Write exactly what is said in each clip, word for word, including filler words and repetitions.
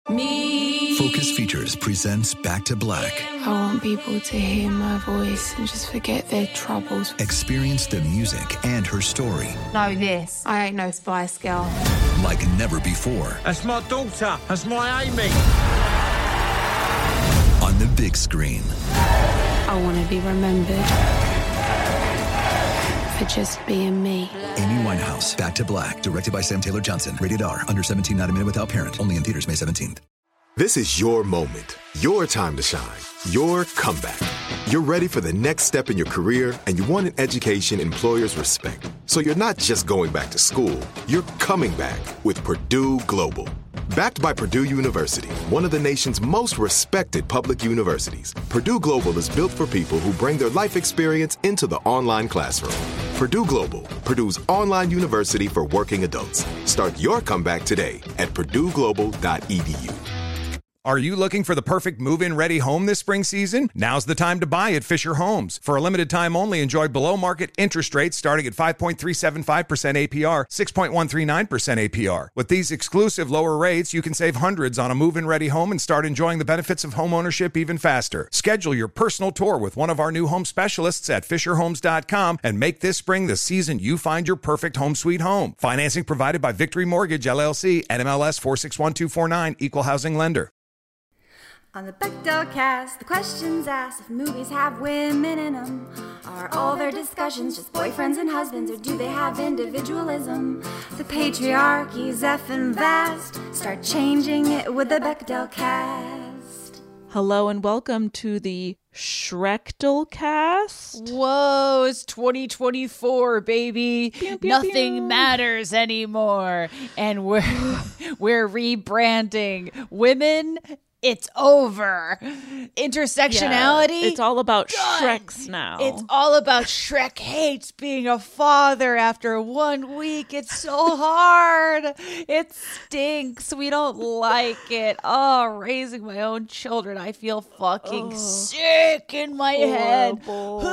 Me. Focus Features presents Back to Black. I want people to hear my voice and just forget their troubles. Experience the music and her story. Know this. I ain't no Spice Girl. Like never before. That's my daughter. That's my Amy. On the big screen. I want to be remembered for just being me. Amy Winehouse, Back to Black. Directed by Sam Taylor Johnson. Rated R. Under seventeen, not a minute without parent. Only in theaters May seventeenth. This is your moment, your time to shine, your comeback. You're ready for the next step in your career, and you want an education employers respect. So you're not just going back to school, you're coming back with Purdue Global. Backed by Purdue University, one of the nation's most respected public universities, Purdue Global is built for people who bring their life experience into the online classroom. Purdue Global, Purdue's online university for working adults. Start your comeback today at purdue global dot e d u. Are you looking for the perfect move-in ready home this spring season? Now's the time to buy at Fisher Homes. For a limited time only, enjoy below-market interest rates starting at five point three seven five percent A P R, six point one three nine percent A P R. With these exclusive lower rates, you can save hundreds on a move-in ready home and start enjoying the benefits of home ownership even faster. Schedule your personal tour with one of our new home specialists at fisher homes dot com and make this spring the season you find your perfect home sweet home. Financing provided by Victory Mortgage, L L C, N M L S four six one two four nine, Equal Housing Lender. On the Bechdel cast, the questions asked if movies have women in them. Are all their discussions just boyfriends and husbands, or do they have individualism? The patriarchy's effing vast. Start changing it with the Bechdel cast. Hello and welcome to the Shrekdel cast. Whoa, it's twenty twenty-four, baby. Pew, pew, Nothing pew. matters anymore. And we're we're rebranding. Women, it's over. Intersectionality. Yeah, it's all about done. Shreks now. It's all about Shrek hates being a father after one week. It's so hard. It stinks. We don't like it. Oh, raising my own children. I feel fucking oh, sick in my horrible.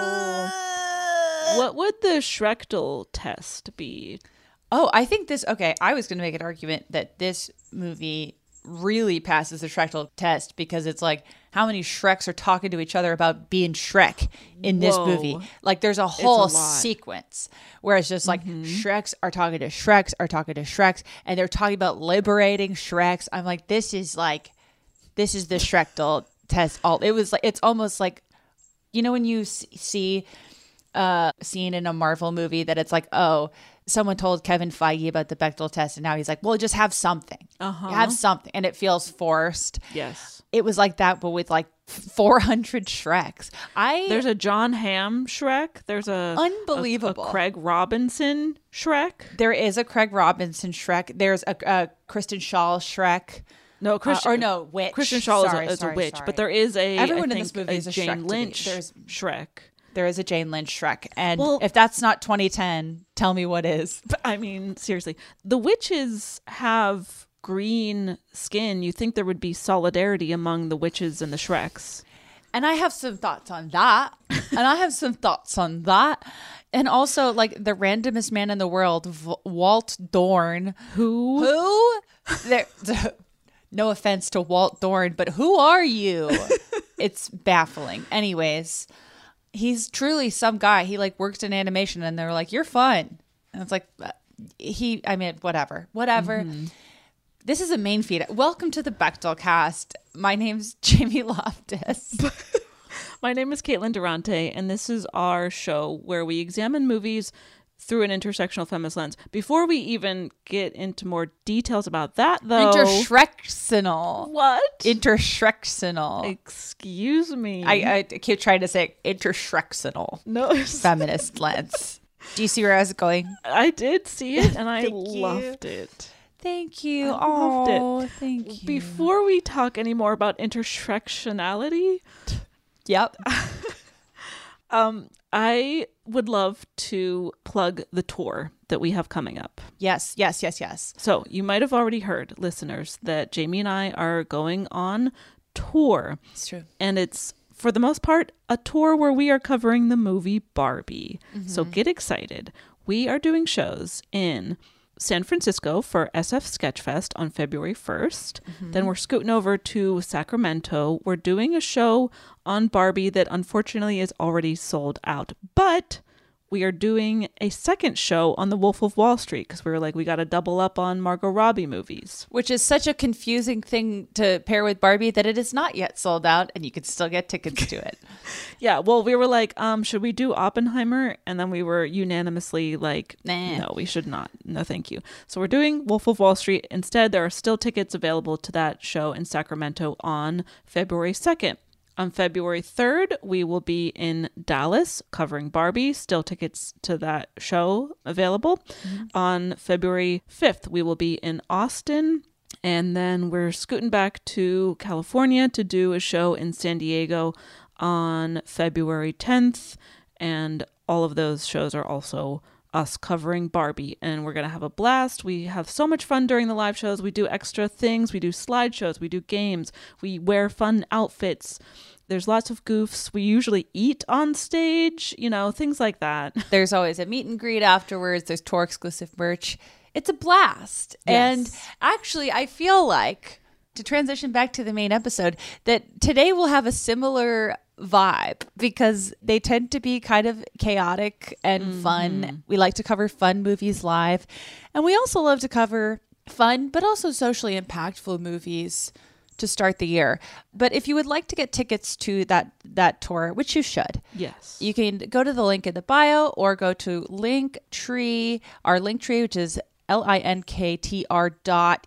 head. What would the Shrekdel test be? Oh, I think this, okay, I was going to make an argument that this movie really passes the Shrekdel test because it's like how many Shreks are talking to each other about being Shrek in this Whoa. movie. Like there's a whole a sequence where it's just like mm-hmm. Shreks are talking to Shreks are talking to Shreks and they're talking about liberating Shreks. I'm like, this is like, this is the Shrekdel test. All it was like, it's almost like, you know, when you see a scene in a Marvel movie that it's like, oh, someone told Kevin Feige about the Bechdel test and now he's like, well, just have something. Uh-huh. Have something. And it feels forced. Yes. It was like that, but with like four hundred Shreks. I There's a John Hamm Shrek. There's a Unbelievable. a, a Craig Robinson Shrek. There is a Craig Robinson Shrek. There's a, a Kristen Schaal Shrek. No, Christian, uh, or no, witch. Kristen Schaal sorry, is, a, is sorry, a witch, sorry. but there is a Everyone I in this think, movie a is a Jane Shrek to me. Lynch There's- Shrek. There is a Jane Lynch Shrek. And Well- if that's not twenty ten, tell me what is. But, I mean, seriously, the witches have green skin. You think there would be solidarity among the witches and the Shreks. And I have some thoughts on that. and I have some thoughts on that. And also, like, the randomest man in the world, v- Walt Dorn. Who? Who? There, no offense to Walt Dorn, but who are you? It's baffling. Anyways, he's truly some guy. He, like, works in animation, and they're like, you're fun. And it's like, he, I mean, whatever. Whatever. Mm-hmm. This is a main feed. Welcome to the Bechdel cast. My name's Jamie Loftus. My name is Caitlin Durante, and this is our show where we examine movies through an intersectional feminist lens. Before we even get into more details about that, though... Intershrektional. What? Intershrektional. Excuse me. I, I keep trying to say intershrektional. No. Feminist lens. Do you see where I was going? I did see it, and I loved you. it. Thank you. I loved oh, it. Thank you. Before we talk any more about intershrektionality... Yep. um, I would love to plug the tour that we have coming up. Yes, yes, yes, yes. So you might have already heard, listeners, that Jamie and I are going on tour. It's true. And it's, for the most part, a tour where we are covering the movie Barbie. Mm-hmm. So get excited. We are doing shows in San Francisco for S F Sketchfest on February first. Mm-hmm. Then we're scooting over to Sacramento. We're doing a show on Barbie that unfortunately is already sold out. But we are doing a second show on The Wolf of Wall Street because we were like, we got to double up on Margot Robbie movies. Which is such a confusing thing to pair with Barbie that it is not yet sold out and you can still get tickets to it. Yeah, well, we were like, um, should we do Oppenheimer? And then we were unanimously like, Nah. no, we should not. No, thank you. So we're doing Wolf of Wall Street. Instead, there are still tickets available to that show in Sacramento on February second. On February third, we will be in Dallas covering Barbie. Still tickets to that show available. Mm-hmm. On February fifth, we will be in Austin. And then we're scooting back to California to do a show in San Diego on February tenth. And all of those shows are also us covering Barbie, and we're going to have a blast. We have so much fun during the live shows. We do extra things. We do slideshows. We do games. We wear fun outfits. There's lots of goofs. We usually eat on stage, you know, things like that. There's always a meet and greet afterwards. There's tour exclusive merch. It's a blast. Yes. And actually, I feel like, to transition back to the main episode, that today we'll have a similar vibe because they tend to be kind of chaotic and mm-hmm. fun. We like to cover fun movies live. And we also love to cover fun, but also socially impactful movies to start the year. But if you would like to get tickets to that that tour, which you should, yes, you can go to the link in the bio or go to Linktree, our Linktree, which is L-I-N-K-T-R dot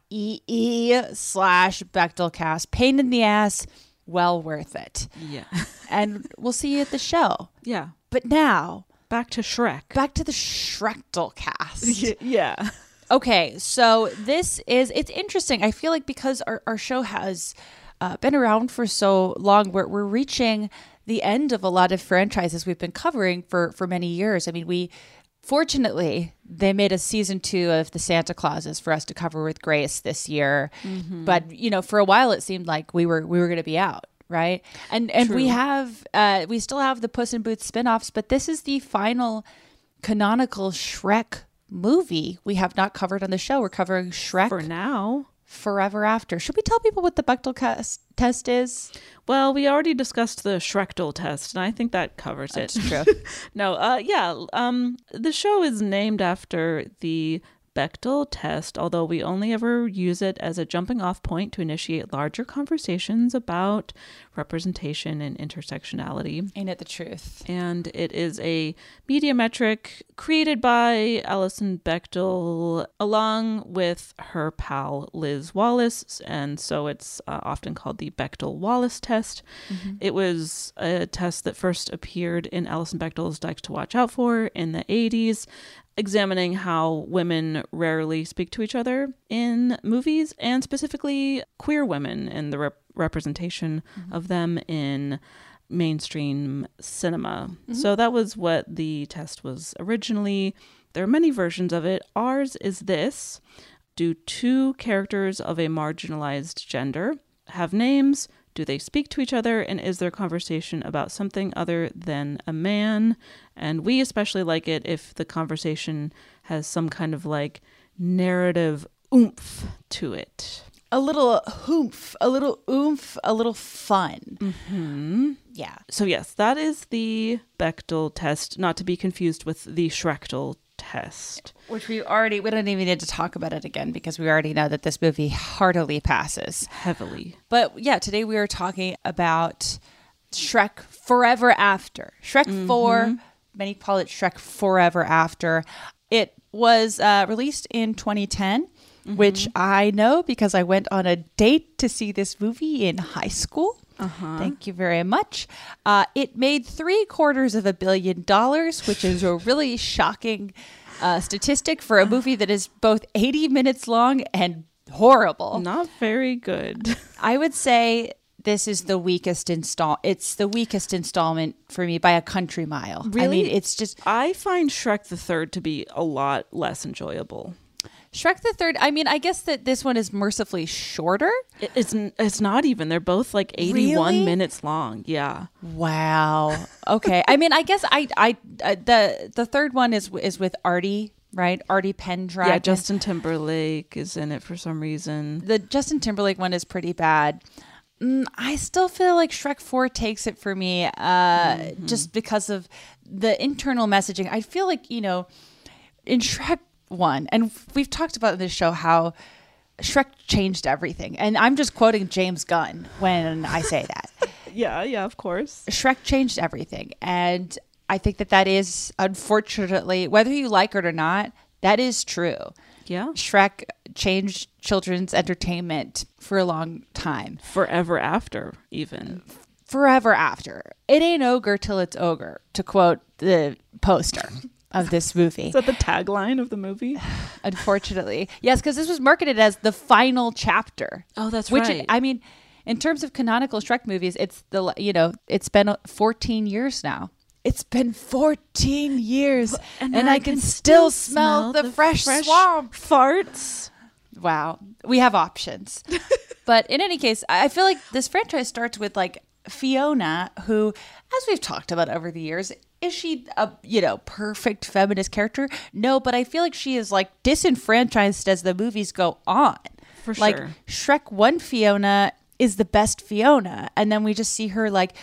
E-E slash Bechdelcast. Pain in the ass, well worth it. Yeah. And we'll see you at the show. Yeah. But now, back to Shrek. Back to the Shrekdelcast. Yeah. Okay, so this is, it's interesting. I feel like because our, our show has uh, been around for so long, we're, we're reaching the end of a lot of franchises we've been covering for, for many years. I mean, we, fortunately, they made a season two of the Santa Clauses for us to cover with Grace this year. Mm-hmm. But, you know, for a while it seemed like we were, we were going to be out. Right. And, and True. we have, uh, we still have the Puss in Boots spinoffs, but this is the final canonical Shrek movie we have not covered on the show. We're covering Shrek for now. Forever After. Should we tell people what the Bechdel test is? Well, we already discussed the Schrechdel test, and I think that covers it. That's true. no, uh, yeah. Um, the show is named after the Bechdel test, although we only ever use it as a jumping off point to initiate larger conversations about representation and intersectionality. Ain't it the truth? And it is a media metric created by Alison Bechdel along with her pal Liz Wallace, and so it's uh, often called the Bechdel-Wallace test. Mm-hmm. It was a test that first appeared in Alison Bechdel's Dykes to Watch Out For in the eighties, examining how women rarely speak to each other in movies, and specifically queer women and the rep- representation mm-hmm. of them in mainstream cinema. Mm-hmm. So that was what the test was originally. There are many versions of it. Ours is this. Do two characters of a marginalized gender have names? Do they speak to each other? And is their conversation about something other than a man? And we especially like it if the conversation has some kind of like narrative oomph to it. A little oomph, a little oomph, a little fun. Mm-hmm. Yeah. So yes, that is the Bechdel test, not to be confused with the Schrechdel test. Which we already, we don't even need to talk about it again because we already know that this movie heartily passes. Heavily. But yeah, today we are talking about Shrek Forever After. Shrek mm-hmm. four, many call it Shrek Forever After. It was uh, released in twenty ten, mm-hmm. which I know because I went on a date to see this movie in high school. Uh-huh. Thank you very much. Uh, it made three quarters of a billion dollars, which is a really shocking uh, statistic for a movie that is both eighty minutes long and horrible. Not very good. I would say this is the weakest install. It's the weakest installment for me by a country mile. Really? I mean, it's just. I find Shrek the Third to be a lot less enjoyable. Shrek the Third, I mean, I guess that this one is mercifully shorter. It, it's it's not even. They're both like eighty-one really? minutes long. Yeah. Wow. Okay. I mean, I guess I I uh, the the third one is is with Artie right? Artie Pendragon. Yeah, Justin Timberlake is in it for some reason. The Justin Timberlake one is pretty bad. Mm, I still feel like Shrek four takes it for me, uh, mm-hmm. just because of the internal messaging. I feel like, you know, in Shrek one, and we've talked about in this show how Shrek changed everything. And I'm just quoting James Gunn when I say that. Yeah, yeah, of course. Shrek changed everything. And I think that that is, unfortunately, whether you like it or not, that is true. Yeah. Shrek changed children's entertainment for a long time. Forever after, even. Forever after. It ain't ogre till it's ogre, to quote the poster of this movie. Is that the tagline of the movie? Unfortunately. Yes, because this was marketed as the final chapter. Oh, that's which, right. I mean, in terms of canonical Shrek movies, it's the, you know, it's been fourteen years now. It's been fourteen years, and, and I, I can, can still smell, smell the, the fresh, fresh swamp farts. Wow. We have options. But in any case, I feel like this franchise starts with like Fiona, who, as we've talked about over the years, is she a, you know, perfect feminist character? No, but I feel like she is like disenfranchised as the movies go on. For sure. Like Shrek one Fiona is the best Fiona. And then we just see her like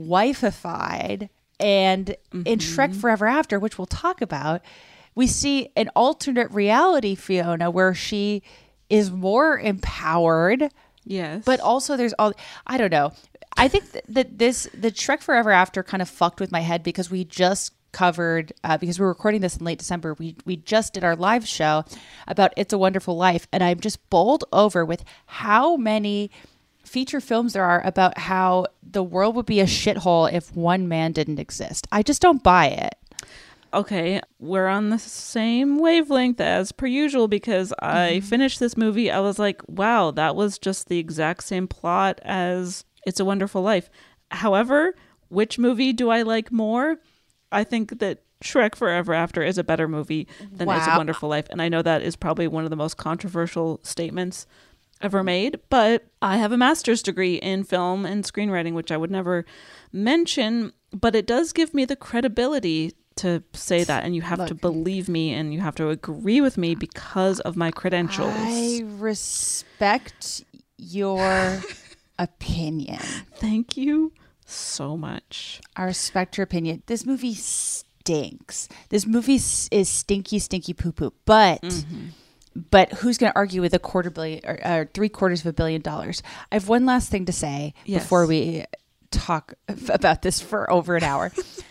wifeified. And mm-hmm. in Shrek Forever After, which we'll talk about, we see an alternate reality Fiona where she is more empowered. Yes. But also there's all, I don't know. I think that, that this, the Shrek Forever After kind of fucked with my head because we just covered, uh, because we were recording this in late December, we, we just did our live show about It's a Wonderful Life. And I'm just bowled over with how many feature films there are about how the world would be a shithole if one man didn't exist. I just don't buy it. Okay, we're on the same wavelength as per usual because I mm-hmm. finished this movie. I was like, wow, that was just the exact same plot as It's a Wonderful Life. However, which movie do I like more? I think that Shrek Forever After is a better movie than wow. It's a Wonderful Life. And I know that is probably one of the most controversial statements ever made, but I have a master's degree in film and screenwriting, which I would never mention, but it does give me the credibility to say that, and you have Look, to believe me and you have to agree with me because of my credentials. I respect your opinion. Thank you so much. I respect your opinion. This movie stinks. This movie is stinky, stinky poo poo, but mm-hmm. But who's going to argue with a quarter billion or, or three quarters of a billion dollars? I have one last thing to say yes. before we talk about this for over an hour.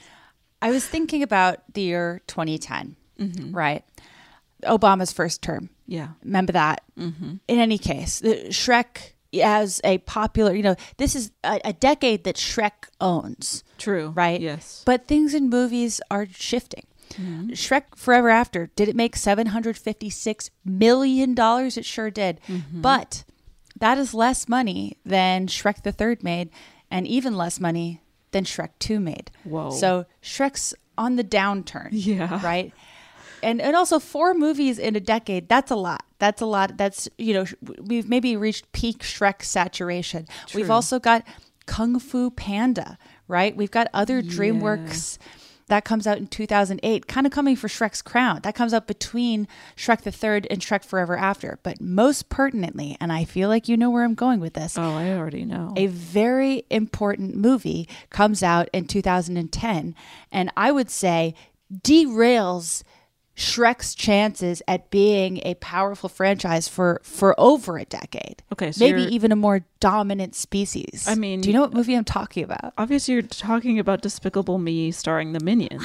I was thinking about the year twenty ten, mm-hmm. right? Obama's first term. Yeah. Remember that? Mm-hmm. In any case, the Shrek as a popular, you know, this is a, a decade that Shrek owns. True. Right? Yes. But things in movies are shifting. Mm-hmm. Shrek Forever After, did it make seven hundred fifty-six million dollars? It sure did. Mm-hmm. But that is less money than Shrek the Third made, and even less money than Shrek two made. Whoa. So Shrek's on the downturn. Yeah. Right? And and also four movies in a decade, that's a lot. That's a lot. That's, you know, we've maybe reached peak Shrek saturation. True. We've also got Kung Fu Panda, right? We've got other yeah. DreamWorks. That comes out in two thousand eight, kind of coming for Shrek's crown. That comes out between Shrek the Third and Shrek Forever After. But most pertinently, and I feel like you know where I'm going with this. Oh, I already know. A very important movie comes out in two thousand ten, and I would say derails Shrek's chances at being a powerful franchise for, for over a decade. Okay, so maybe even a more dominant species. I mean, do you know what movie I'm talking about? Obviously, you're talking about Despicable Me starring the Minions.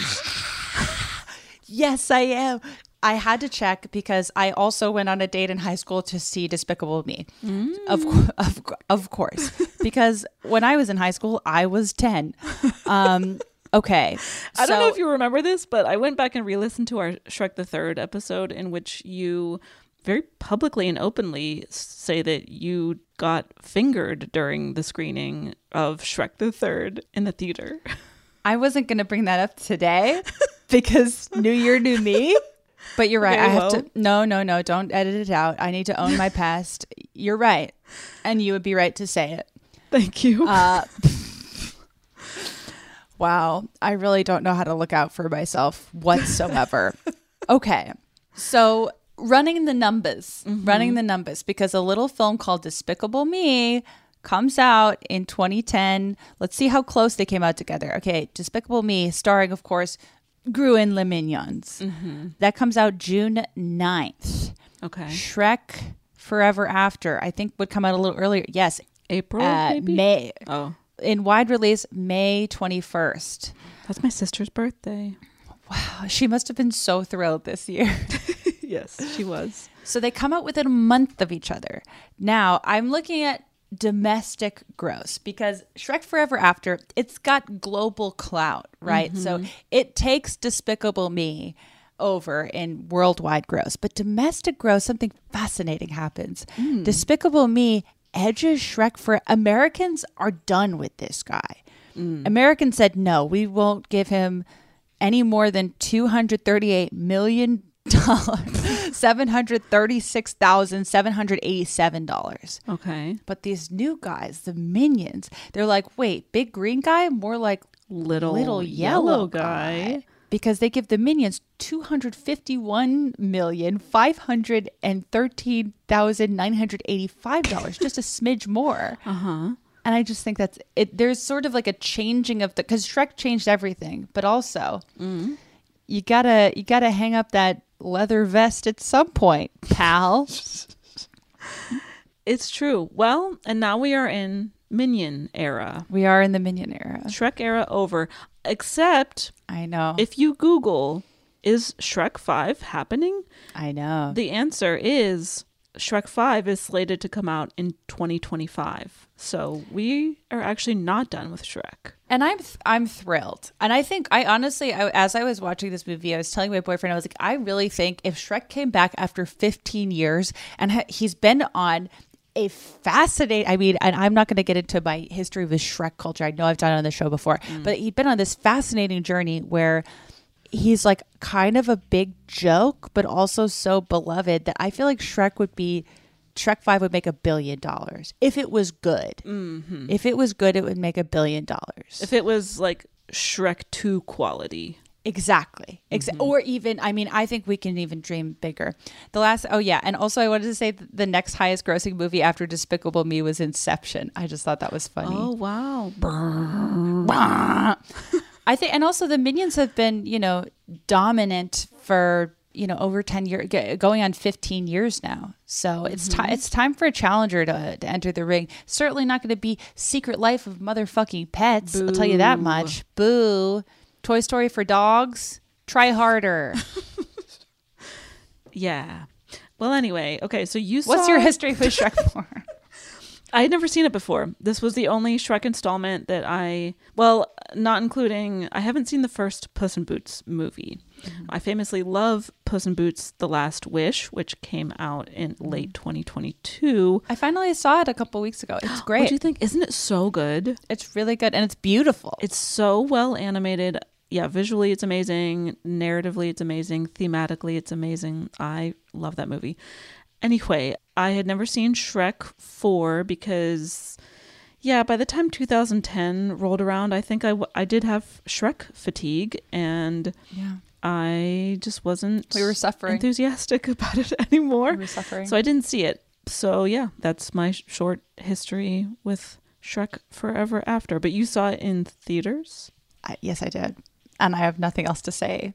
Yes, I am. I had to check because I also went on a date in high school to see Despicable Me. Mm. Of, of, of course. Because when I was in high school, I was ten. Um Okay. I don't so, know if you remember this, but I went back and re-listened to our Shrek the Third episode in which you very publicly and openly say that you got fingered during the screening of Shrek the Third in the theater. I wasn't going to bring that up today because New Year, New Me. But you're right. Okay, I have well. to. No, no, no. Don't edit it out. I need to own my past. You're right. And you would be right to say it. Thank you. Uh Wow, I really don't know how to look out for myself whatsoever. Okay, So running the numbers, mm-hmm. running the numbers, because a little film called Despicable Me comes out in twenty ten. Let's see how close they came out together. Okay, Despicable Me, starring, of course, Gru and Les Mignons. Mm-hmm. That comes out June ninth. Okay. Shrek Forever After, I think, would come out a little earlier. Yes. April, uh, maybe? May. Oh. In wide release, May twenty-first. That's my sister's birthday. Wow. She must have been so thrilled this year. Yes, she was. So they come out within a month of each other. Now, I'm looking at domestic gross because Shrek Forever After, it's got global clout, right? Mm-hmm. So it takes Despicable Me over in worldwide gross. But domestic gross, something fascinating happens. Mm. Despicable Me edges Shrek for Americans are done with this guy. Mm. Americans said, no, we won't give him any more than two hundred thirty-eight million dollars, seven hundred thirty-six thousand seven hundred eighty-seven dollars. Okay. But these new guys, the Minions, they're like, wait, big green guy? More like little, little yellow, yellow guy. guy. Because they give the Minions two hundred fifty-one million five hundred thirteen thousand nine hundred eighty-five dollars, just a smidge more. Uh-huh. And I just think that's it. There's sort of like a changing of the, because Shrek changed everything, but also mm-hmm. you gotta you gotta hang up that leather vest at some point, pal. It's true. Well, and now we are in Minion era. We are in the Minion era. Shrek era over. Except, I know, if you Google, is Shrek five happening? I know. The answer is Shrek five is slated to come out in twenty twenty-five. So we are actually not done with Shrek. And I'm th- I'm thrilled. And I think, I honestly, I, as I was watching this movie, I was telling my boyfriend, I was like, I really think if Shrek came back after fifteen years and ha- he's been on a fascinating, I mean, and I'm not going to get into my history with Shrek culture. I know I've done it on the show before, mm. but he'd been on this fascinating journey where he's like kind of a big joke, but also so beloved that I feel like Shrek would be, Shrek five would make a billion dollars. If it was good. Mm-hmm. If it was good, it would make a billion dollars. If it was like Shrek two quality. Exactly. Ex- mm-hmm. Or even, I mean, I think we can even dream bigger. The last, oh yeah. And also I wanted to say the next highest grossing movie after Despicable Me was Inception. I just thought that was funny. Oh, wow. I think, and also the Minions have been, you know, dominant for, you know, over ten years, going on fifteen years now. So it's mm-hmm. time, it's time for a challenger to, to enter the ring. Certainly not going to be Secret Life of Motherfucking Pets. Boo. I'll tell you that much. Boo. Toy Story for dogs, try harder. Yeah. Well, anyway, okay, so you saw... What's your history with Shrek four? I had never seen it before. This was the only Shrek installment that I... Well, not including... I haven't seen the first Puss in Boots movie. Mm-hmm. I famously love Puss in Boots The Last Wish, which came out in late twenty twenty-two. I finally saw it a couple weeks ago. It's great. What do you think? Isn't it so good? It's really good, and it's beautiful. It's so well animated. Yeah, visually it's amazing. Narratively it's amazing. Thematically it's amazing. I love that movie. Anyway, I had never seen Shrek four because, yeah, by the time two thousand ten rolled around, I think I, w- I did have Shrek fatigue, and yeah. I just wasn't we were suffering. enthusiastic about it anymore. We were suffering. So I didn't see it. So yeah, that's my sh- short history with Shrek Forever After. But you saw it in theaters? I, yes, I did. And I have nothing else to say.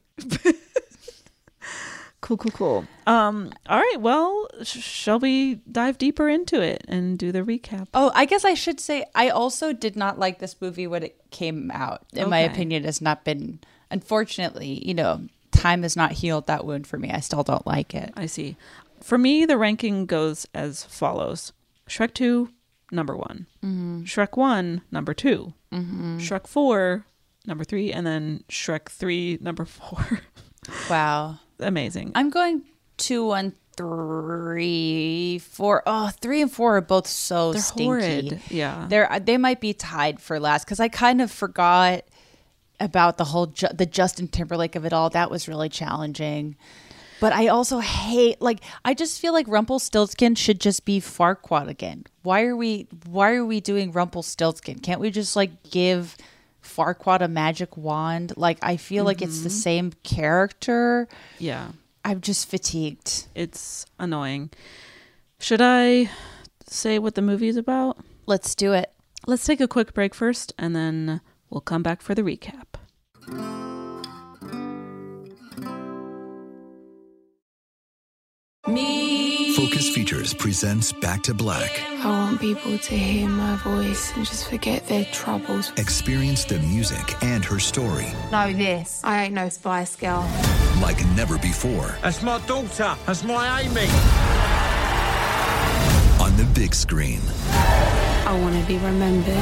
Cool, cool, cool. Um, all right, well, sh- shall we dive deeper into it and do the recap? Oh, I guess I should say I also did not like this movie when it came out. In okay. my opinion, it has not been, unfortunately, you know, time has not healed that wound for me. I still don't like it. I see. For me, the ranking goes as follows. Shrek two, number one. Mm-hmm. Shrek one, number two. Mm-hmm. Shrek four, number three. And then Shrek three, number four. Wow. Amazing. I'm going two, one, three, four. Oh, three and four are both so They're stinky. Horrid. Yeah. They're, they might be tied for last because I kind of forgot about the whole ju- the Justin Timberlake of it all. That was really challenging. But I also hate, like, I just feel like Rumpelstiltskin should just be Farquaad again. Why are we, why are we doing Rumpelstiltskin? Can't we just, like, give Farquaad a magic wand? Like, I feel mm-hmm. like it's the same character. Yeah. I'm just fatigued. It's annoying. Should I say what the movie is about? Let's do it. Let's take a quick break first, and then we'll come back for the recap. Me. Focus Features presents Back to Black. I want people to hear my voice and just forget their troubles. Experience the music and her story Know this. I ain't no Spice Girl. like never before. That's my daughter. That's my Amy. On the big screen. I want to be remembered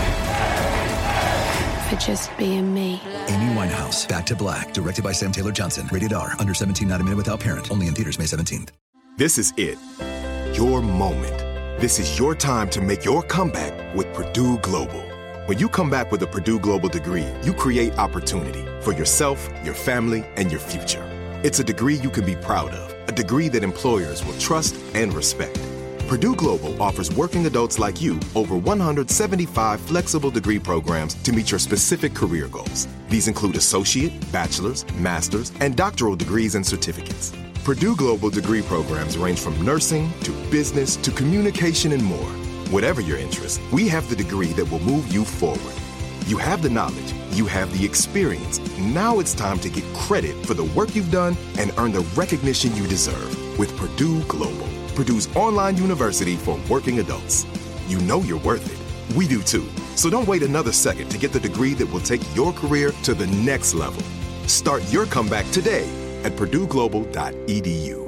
for just being me. Amy Winehouse, Back to Black, directed by Sam Taylor Johnson. Rated R, under seventeen, not a minute without parent. Only in theaters May seventeenth. This is it. Your moment. This is your time to make your comeback with Purdue Global. When you come back with a Purdue Global degree, you create opportunity for yourself, your family, and your future. It's a degree you can be proud of, a degree that employers will trust and respect. Purdue Global offers working adults like you over one hundred seventy-five flexible degree programs to meet your specific career goals. These include associate, bachelor's, master's, and doctoral degrees and certificates. Purdue Global degree programs range from nursing to business to communication and more. Whatever your interest, we have the degree that will move you forward. You have the knowledge, you have the experience. Now it's time to get credit for the work you've done and earn the recognition you deserve with Purdue Global, Purdue's online university for working adults. You know you're worth it. We do too. So don't wait another second to get the degree that will take your career to the next level. Start your comeback today at purdue global dot e d u.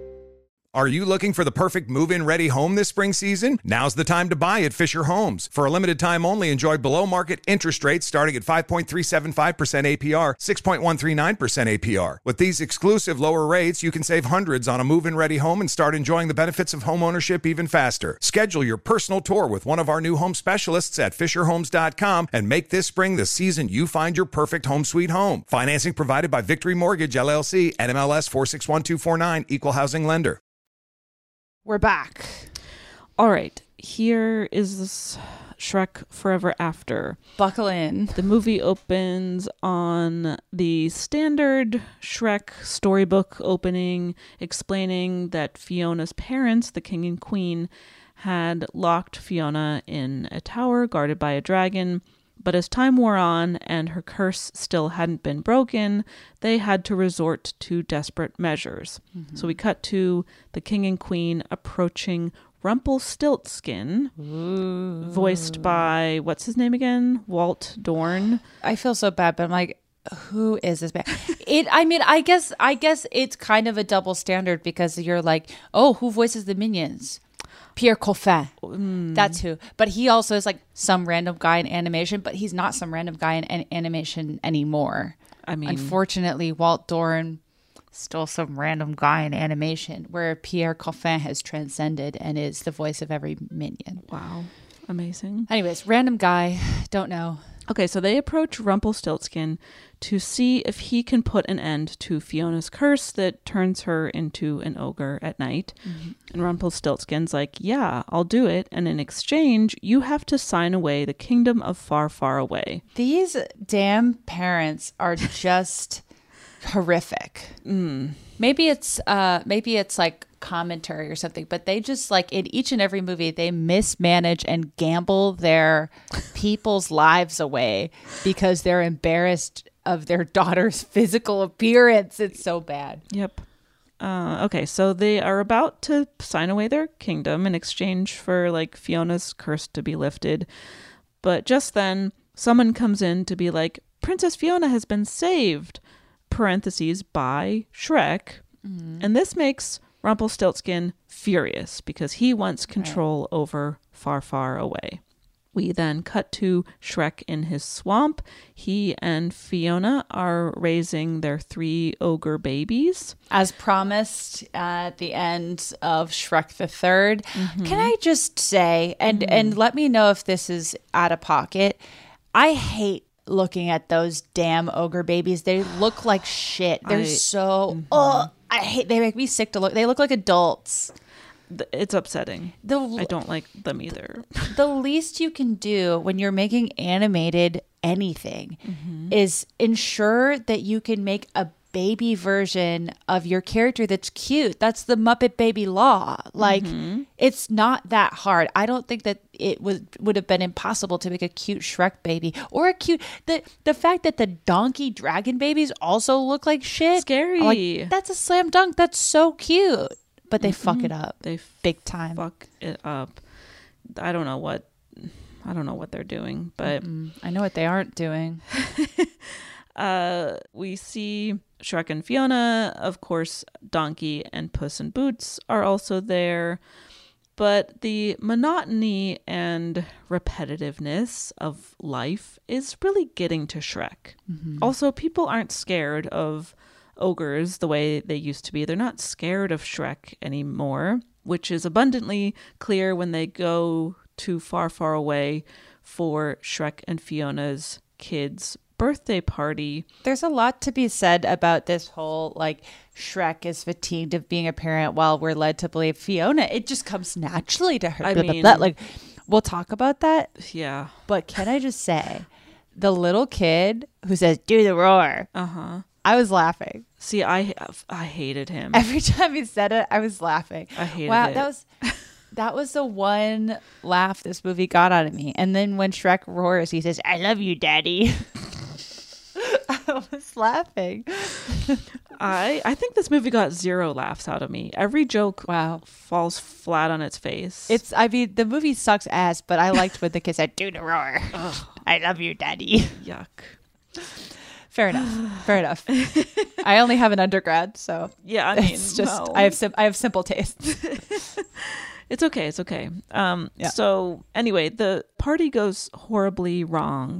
Are you looking for the perfect move-in ready home this spring season? Now's the time to buy at Fisher Homes. For a limited time only, enjoy below-market interest rates starting at five point three seven five percent A P R, six point one three nine percent A P R. With these exclusive lower rates, you can save hundreds on a move-in ready home and start enjoying the benefits of home ownership even faster. Schedule your personal tour with one of our new home specialists at fisher homes dot com and make this spring the season you find your perfect home sweet home. Financing provided by Victory Mortgage, L L C, N M L S four six one two four nine, Equal Housing Lender. We're back. All right, here is this Shrek Forever After. Buckle in. The movie opens on the standard Shrek storybook opening, explaining that Fiona's parents, the king and queen, had locked Fiona in a tower guarded by a dragon. But as time wore on and her curse still hadn't been broken, they had to resort to desperate measures. Mm-hmm. So we cut to the king and queen approaching Rumpelstiltskin, Ooh. voiced by, what's his name again? Walt Dorn. I feel so bad, but I'm like, who is this man? It. I mean, I guess, I guess it's kind of a double standard because you're like, oh, who voices the minions? Pierre Coffin. Mm. That's who. But he also is like some random guy in animation, but he's not some random guy in an- animation anymore. I mean, unfortunately, Walt Dorn still some random guy in animation, where Pierre Coffin has transcended and is the voice of every minion. Wow. Amazing. Anyways, random guy. Don't know. Okay, so they approach Rumpelstiltskin to see if he can put an end to Fiona's curse that turns her into an ogre at night. Mm-hmm. And Rumpelstiltskin's like, yeah, I'll do it. And in exchange, you have to sign away the kingdom of Far, Far Away. These damn parents are just horrific. Mm. Maybe it's uh, maybe it's like commentary or something, but they just like in each and every movie they mismanage and gamble their people's lives away because they're embarrassed of their daughter's physical appearance. It's so bad. Yep. Uh, okay, so they are about to sign away their kingdom in exchange for like Fiona's curse to be lifted, but just then someone comes in to be like, Princess Fiona has been saved, parentheses, by Shrek. Mm. And this makes Rumpelstiltskin furious because he wants control right. over Far, Far Away. We then cut to Shrek in his swamp. He and Fiona are raising their three ogre babies. As promised at the end of Shrek the Third. Mm-hmm. Can I just say, and, mm-hmm. and let me know if this is out of pocket, I hate looking at those damn ogre babies. They look like shit. They're I, so, mm-hmm. oh, I hate, they make me sick to look. They look like adults. It's upsetting. The, I don't like them either. The least you can do when you're making animated anything mm-hmm. is ensure that you can make a baby version of your character that's cute. That's the Muppet Baby law. Like, mm-hmm. it's not that hard. I don't think that it would would have been impossible to make a cute Shrek baby or a cute the the fact that the donkey dragon babies also look like shit. Scary. Like, that's a slam dunk. That's so cute. But they mm-hmm. fuck it up. They big time. Fuck it up. I don't know what I don't know what they're doing, but mm-hmm. I know what they aren't doing. uh, we see Shrek and Fiona. Of course, Donkey and Puss in Boots are also there. But the monotony and repetitiveness of life is really getting to Shrek. Mm-hmm. Also, people aren't scared of ogres the way they used to be. They're not scared of Shrek anymore, which is abundantly clear when they go to far, far away for Shrek and Fiona's kids' birthday party. There's a lot to be said about this whole, like, Shrek is fatigued of being a parent while we're led to believe Fiona. It just comes naturally to her. I blah, mean, blah, blah. Like, we'll talk about that. Yeah. But can I just say, the little kid who says, do the roar. Uh-huh. I was laughing. See, I I hated him. Every time he said it, I was laughing. I hated wow, it. That was that was the one laugh this movie got out of me. And then when Shrek roars, he says, I love you, Daddy. I was laughing. I I think this movie got zero laughs out of me. Every joke wow. falls flat on its face. It's I mean, the movie sucks ass, but I liked when the kid said, do the roar. I love you, Daddy. Yuck. Fair enough. Fair enough. I only have an undergrad, so yeah, I mean, it's just no. I have sim- I have simple tastes. It's okay. It's okay. Um. Yeah. So anyway, the party goes horribly wrong,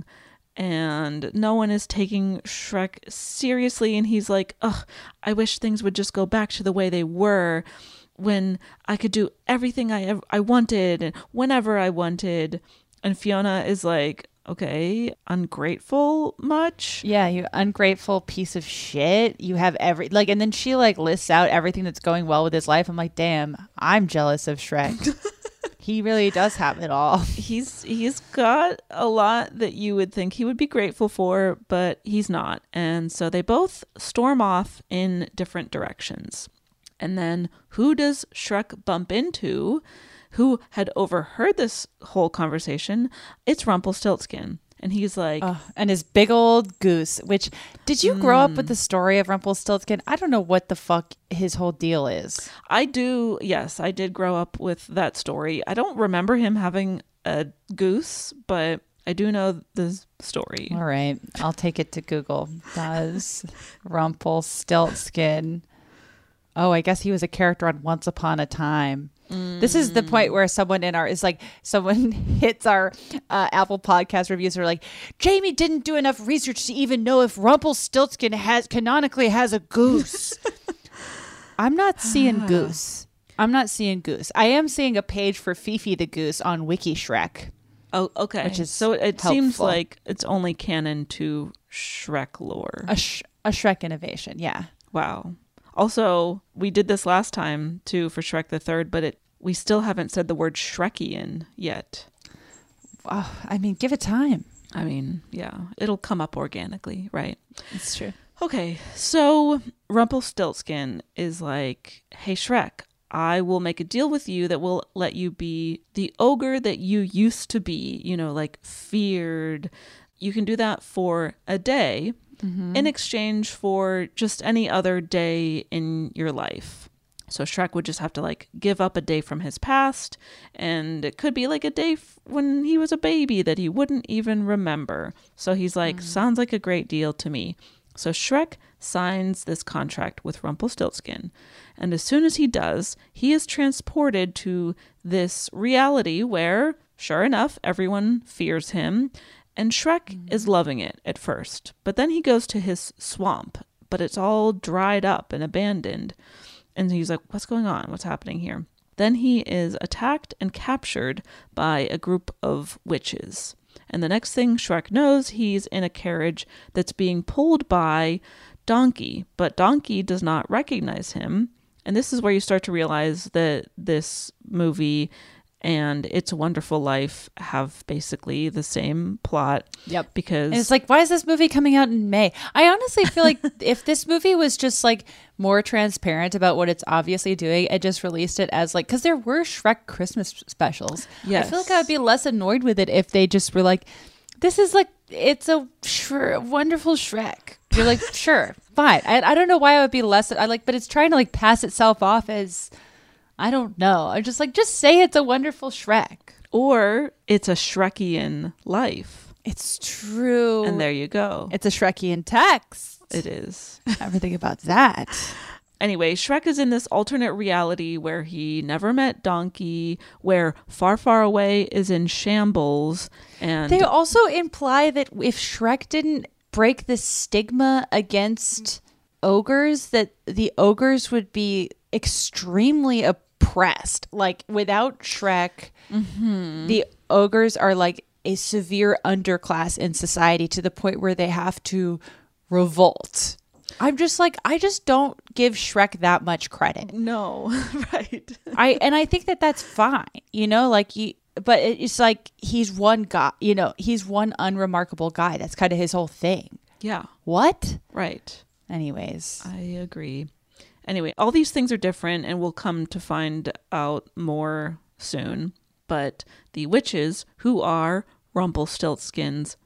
and no one is taking Shrek seriously. And he's like, "Ugh, I wish things would just go back to the way they were, when I could do everything I ev- I wanted and whenever I wanted." And Fiona is like, okay, ungrateful much? Yeah, you ungrateful piece of shit. You have every, like, and then she, like, lists out everything that's going well with his life. I'm like, damn, I'm jealous of Shrek. He really does have it all. He's he's got a lot that you would think he would be grateful for, but he's not. And so they both storm off in different directions. And then who does Shrek bump into? Who had overheard this whole conversation? It's Rumpelstiltskin. And he's like... Oh, and his big old goose, which... Did you grow mm, up with the story of Rumpelstiltskin? I don't know what the fuck his whole deal is. I do. Yes, I did grow up with that story. I don't remember him having a goose, but I do know the story. All right. I'll take it to Google. Does Rumpelstiltskin... Oh, I guess he was a character on Once Upon a Time. Mm. This is the point where someone in our is like someone hits our uh, Apple Podcast reviews. Are like, Jamie didn't do enough research to even know if Rumpelstiltskin has canonically has a goose. I'm not seeing goose. I'm not seeing goose. I am seeing a page for Fifi the goose on Wiki Shrek. Oh, okay. Which is so it helpful. Seems like it's only canon to Shrek lore. A, sh- a Shrek innovation. Yeah. Wow. Also, we did this last time, too, for Shrek the Third, but it we still haven't said the word Shrekian yet. Oh, I mean, give it time. I mean, yeah, it'll come up organically, right? It's true. Okay, so Rumpelstiltskin is like, hey, Shrek, I will make a deal with you that will let you be the ogre that you used to be, you know, like feared. You can do that for a day. Mm-hmm. In exchange for just any other day in your life. So Shrek would just have to like give up a day from his past, and it could be like a day f- when he was a baby that he wouldn't even remember. So he's like, mm. sounds like a great deal to me. So Shrek signs this contract with Rumpelstiltskin, and as soon as he does, he is transported to this reality where, sure enough, everyone fears him. And Shrek mm. is loving it at first, but then he goes to his swamp, but it's all dried up and abandoned. And he's like, what's going on? What's happening here? Then he is attacked and captured by a group of witches. And the next thing Shrek knows, he's in a carriage that's being pulled by Donkey, but Donkey does not recognize him. And this is where you start to realize that this movie and It's a Wonderful Life have basically the same plot. Yep. Because and it's like, why is this movie coming out in May? I honestly feel like if this movie was just like more transparent about what it's obviously doing and just released it as like, because there were Shrek Christmas specials. Yes. I feel like I would be less annoyed with it if they just were like, this is like, it's a Shre- wonderful Shrek. You're like, sure, fine. I, I don't know why I would be less. I like, but it's trying to like pass itself off as, I don't know. I'm just like, just say it's a wonderful Shrek. Or it's a Shrekian life. It's true. And there you go. It's a Shrekian text. It is. Everything about that. Anyway, Shrek is in this alternate reality where he never met Donkey, where Far, Far Away is in shambles. And they also imply that if Shrek didn't break the stigma against ogres, that the ogres would be extremely oppressed. Like without Shrek, mm-hmm. the ogres are like a severe underclass in society to the point where they have to revolt. I'm just like, I just don't give Shrek that much credit. No, right. I and I think that that's fine, you know, like you. But it's like he's one guy, you know, he's one unremarkable guy. That's kind of his whole thing. Yeah. What? Right. Anyways, I agree. Anyway, all these things are different, and we'll come to find out more soon. But the witches, who are Rumpelstiltskin's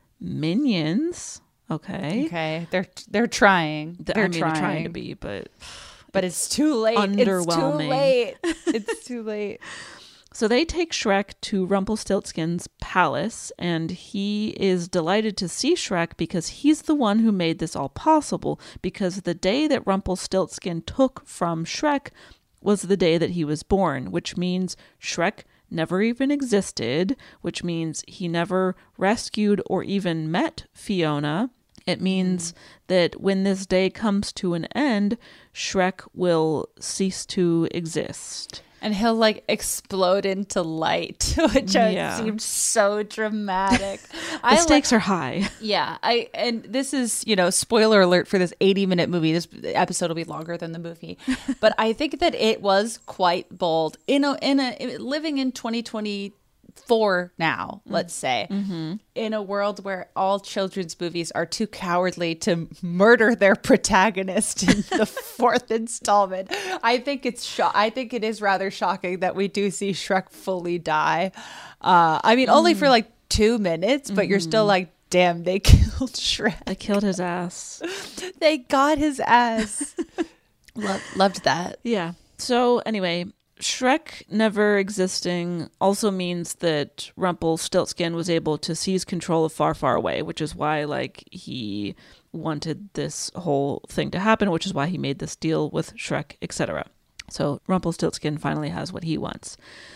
minions. Okay. Okay. They're they're trying. They're I mean, trying. they're trying to be, but but it's too late. Underwhelming. It's too late. It's too late. So they take Shrek to Rumpelstiltskin's palace, and he is delighted to see Shrek because he's the one who made this all possible, because the day that Rumpelstiltskin took from Shrek was the day that he was born, which means Shrek never even existed, which means he never rescued or even met Fiona. It means that when this day comes to an end, Shrek will cease to exist. And he'll like explode into light, which yeah. seemed so dramatic. The I stakes li- are high. Yeah. I and this is, you know, spoiler alert for this eighty minute movie. This episode will be longer than the movie. But I think that it was quite bold. In a, in a living in twenty twenty-four now, let's say, mm-hmm. in a world where all children's movies are too cowardly to murder their protagonist in the fourth installment, I think it's sho- I think it is rather shocking that we do see Shrek fully die. Uh, I mean, mm. only for like two minutes, but mm-hmm. you're still like, damn, they killed Shrek. They killed his ass. They got his ass. Lo- loved that. Yeah. So anyway, Shrek never existing also means that Rumpelstiltskin was able to seize control of Far, Far Away, which is why, like, he wanted this whole thing to happen, which is why he made this deal with Shrek, et cetera. So Rumpelstiltskin finally has what he wants.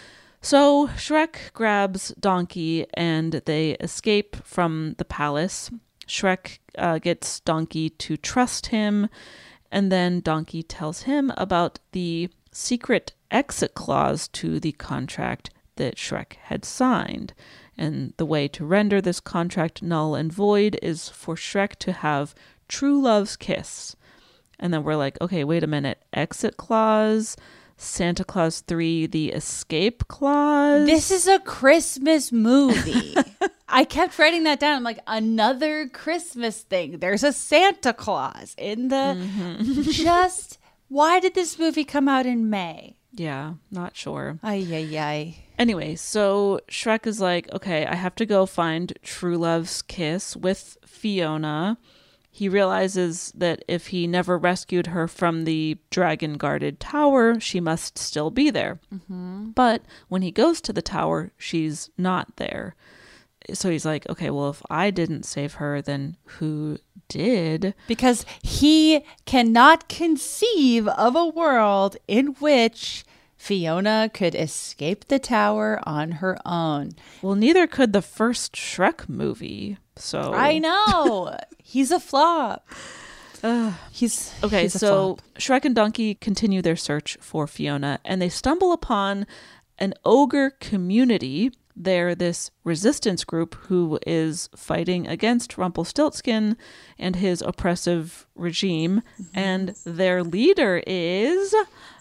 So Shrek grabs Donkey and they escape from the palace. Shrek uh, gets Donkey to trust him, and then Donkey tells him about the secret exit clause to the contract that Shrek had signed. And the way to render this contract null and void is for Shrek to have true love's kiss. And then we're like, okay, wait a minute. Exit clause, Santa Claus three, the escape clause. This is a Christmas movie. I kept writing that down. I'm like, another Christmas thing. There's a Santa Claus in the mm-hmm. just... Why did this movie come out in May? Yeah, not sure. Ay, ay, ay. Anyway, so Shrek is like, okay, I have to go find true love's kiss with Fiona. He realizes that if he never rescued her from the dragon-guarded tower, she must still be there. Mm-hmm. But when he goes to the tower, she's not there. So he's like, okay, well, if I didn't save her, then who did? Because he cannot conceive of a world in which Fiona could escape the tower on her own. Well, neither could the first Shrek movie. So I know. He's a flop. Uh, he's okay. He's a so flop. Shrek and Donkey continue their search for Fiona, and they stumble upon an ogre community. They're this resistance group who is fighting against Rumpelstiltskin and his oppressive regime. Mm-hmm. And their leader is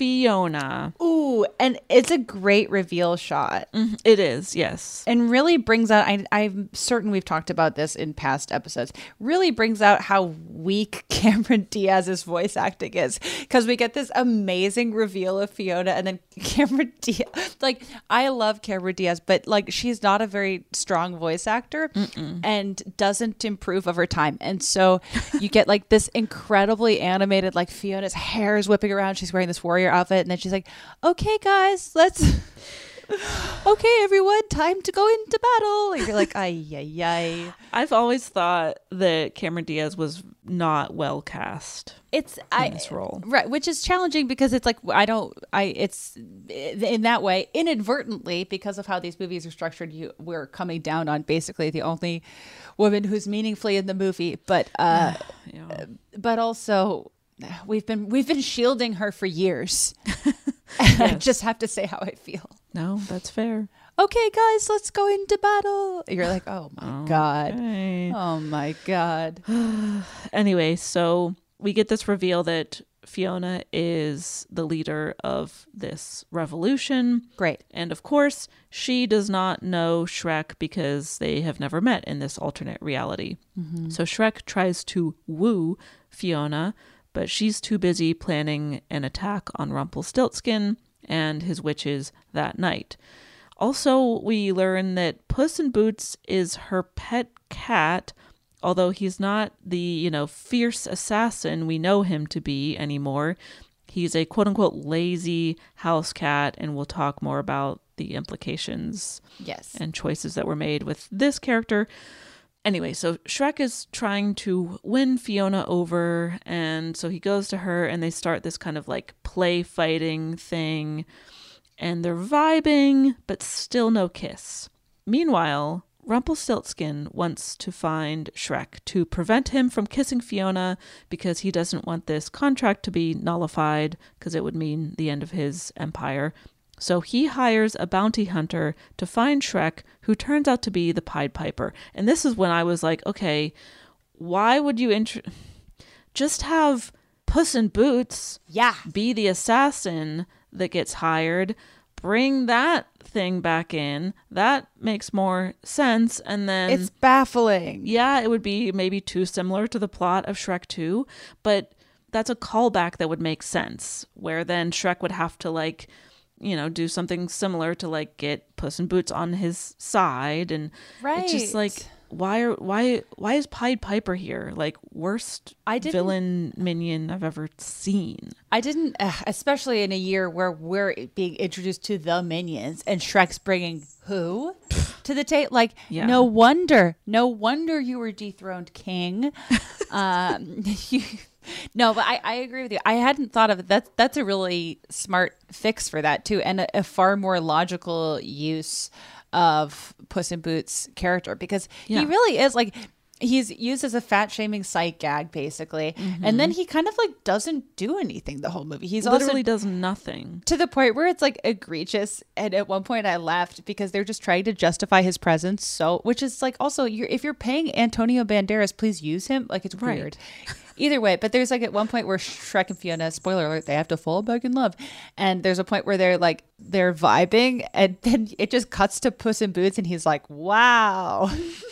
Fiona. Ooh, and it's a great reveal shot. Mm, it is, yes. And really brings out, I, I'm certain we've talked about this in past episodes, really brings out how weak Cameron Diaz's voice acting is. Because we get this amazing reveal of Fiona, and then Cameron Diaz, like, I love Cameron Diaz, but like, she's not a very strong voice actor Mm-mm. and doesn't improve over time. And so you get like this incredibly animated, like Fiona's hair is whipping around. She's wearing this warrior outfit, and then she's like, okay guys, let's okay everyone, time to go into battle. And you're like, ay ay ay. I've always thought that Cameron Diaz was not well cast. It's in I, this role, right, which is challenging because it's like I don't I it's in that way inadvertently, because of how these movies are structured, you we're coming down on basically the only woman who's meaningfully in the movie, but uh yeah. but also we've been we've been shielding her for years. Yes. I just have to say how I feel. No, that's fair. Okay, guys, let's go into battle. You're like, oh my okay. god, oh my god. Anyway, so we get this reveal that Fiona is the leader of this revolution. Great. And of course, she does not know Shrek because they have never met in this alternate reality. Mm-hmm. So Shrek tries to woo Fiona, but she's too busy planning an attack on Rumpelstiltskin and his witches that night. Also, we learn that Puss in Boots is her pet cat, although he's not the, you know, fierce assassin we know him to be anymore. He's a quote-unquote lazy house cat, and we'll talk more about the implications yes. and choices that were made with this character. Anyway, so Shrek is trying to win Fiona over, and so he goes to her, and they start this kind of like play fighting thing, and they're vibing, but still no kiss. Meanwhile, Rumpelstiltskin wants to find Shrek to prevent him from kissing Fiona because he doesn't want this contract to be nullified because it would mean the end of his empire. So he hires a bounty hunter to find Shrek, who turns out to be the Pied Piper. And this is when I was like, okay, why would you int- just have Puss in Boots yeah. be the assassin that gets hired? Bring that thing back in. That makes more sense. And then it's baffling. Yeah, it would be maybe too similar to the plot of Shrek two, but that's a callback that would make sense, where then Shrek would have to like, you know, do something similar to like get Puss in Boots on his side. And right. It's just like, why are why why is Pied Piper here? Like, worst I villain minion I've ever seen. I didn't, uh, especially in a year where we're being introduced to the minions and Shrek's bringing who to the table. Like, yeah. no wonder, no wonder you were dethroned king. um, you, no, but I, I agree with you. I hadn't thought of it. That's, that's a really smart fix for that too. And a, a far more logical use of Puss in Boots' character, because yeah. he really is like, he's used as a fat shaming sight gag basically. Mm-hmm. And then he kind of like doesn't do anything the whole movie. He's literally also does nothing, to the point where it's like egregious. And at one point I laughed because they're just trying to justify his presence. So, which is like, also you're, if you're paying Antonio Banderas, please use him. Like, it's right. weird. Either way, but there's like at one point where Shrek and Fiona, spoiler alert, they have to fall back in love. And there's a point where they're like, they're vibing, and then it just cuts to Puss in Boots and he's like, wow.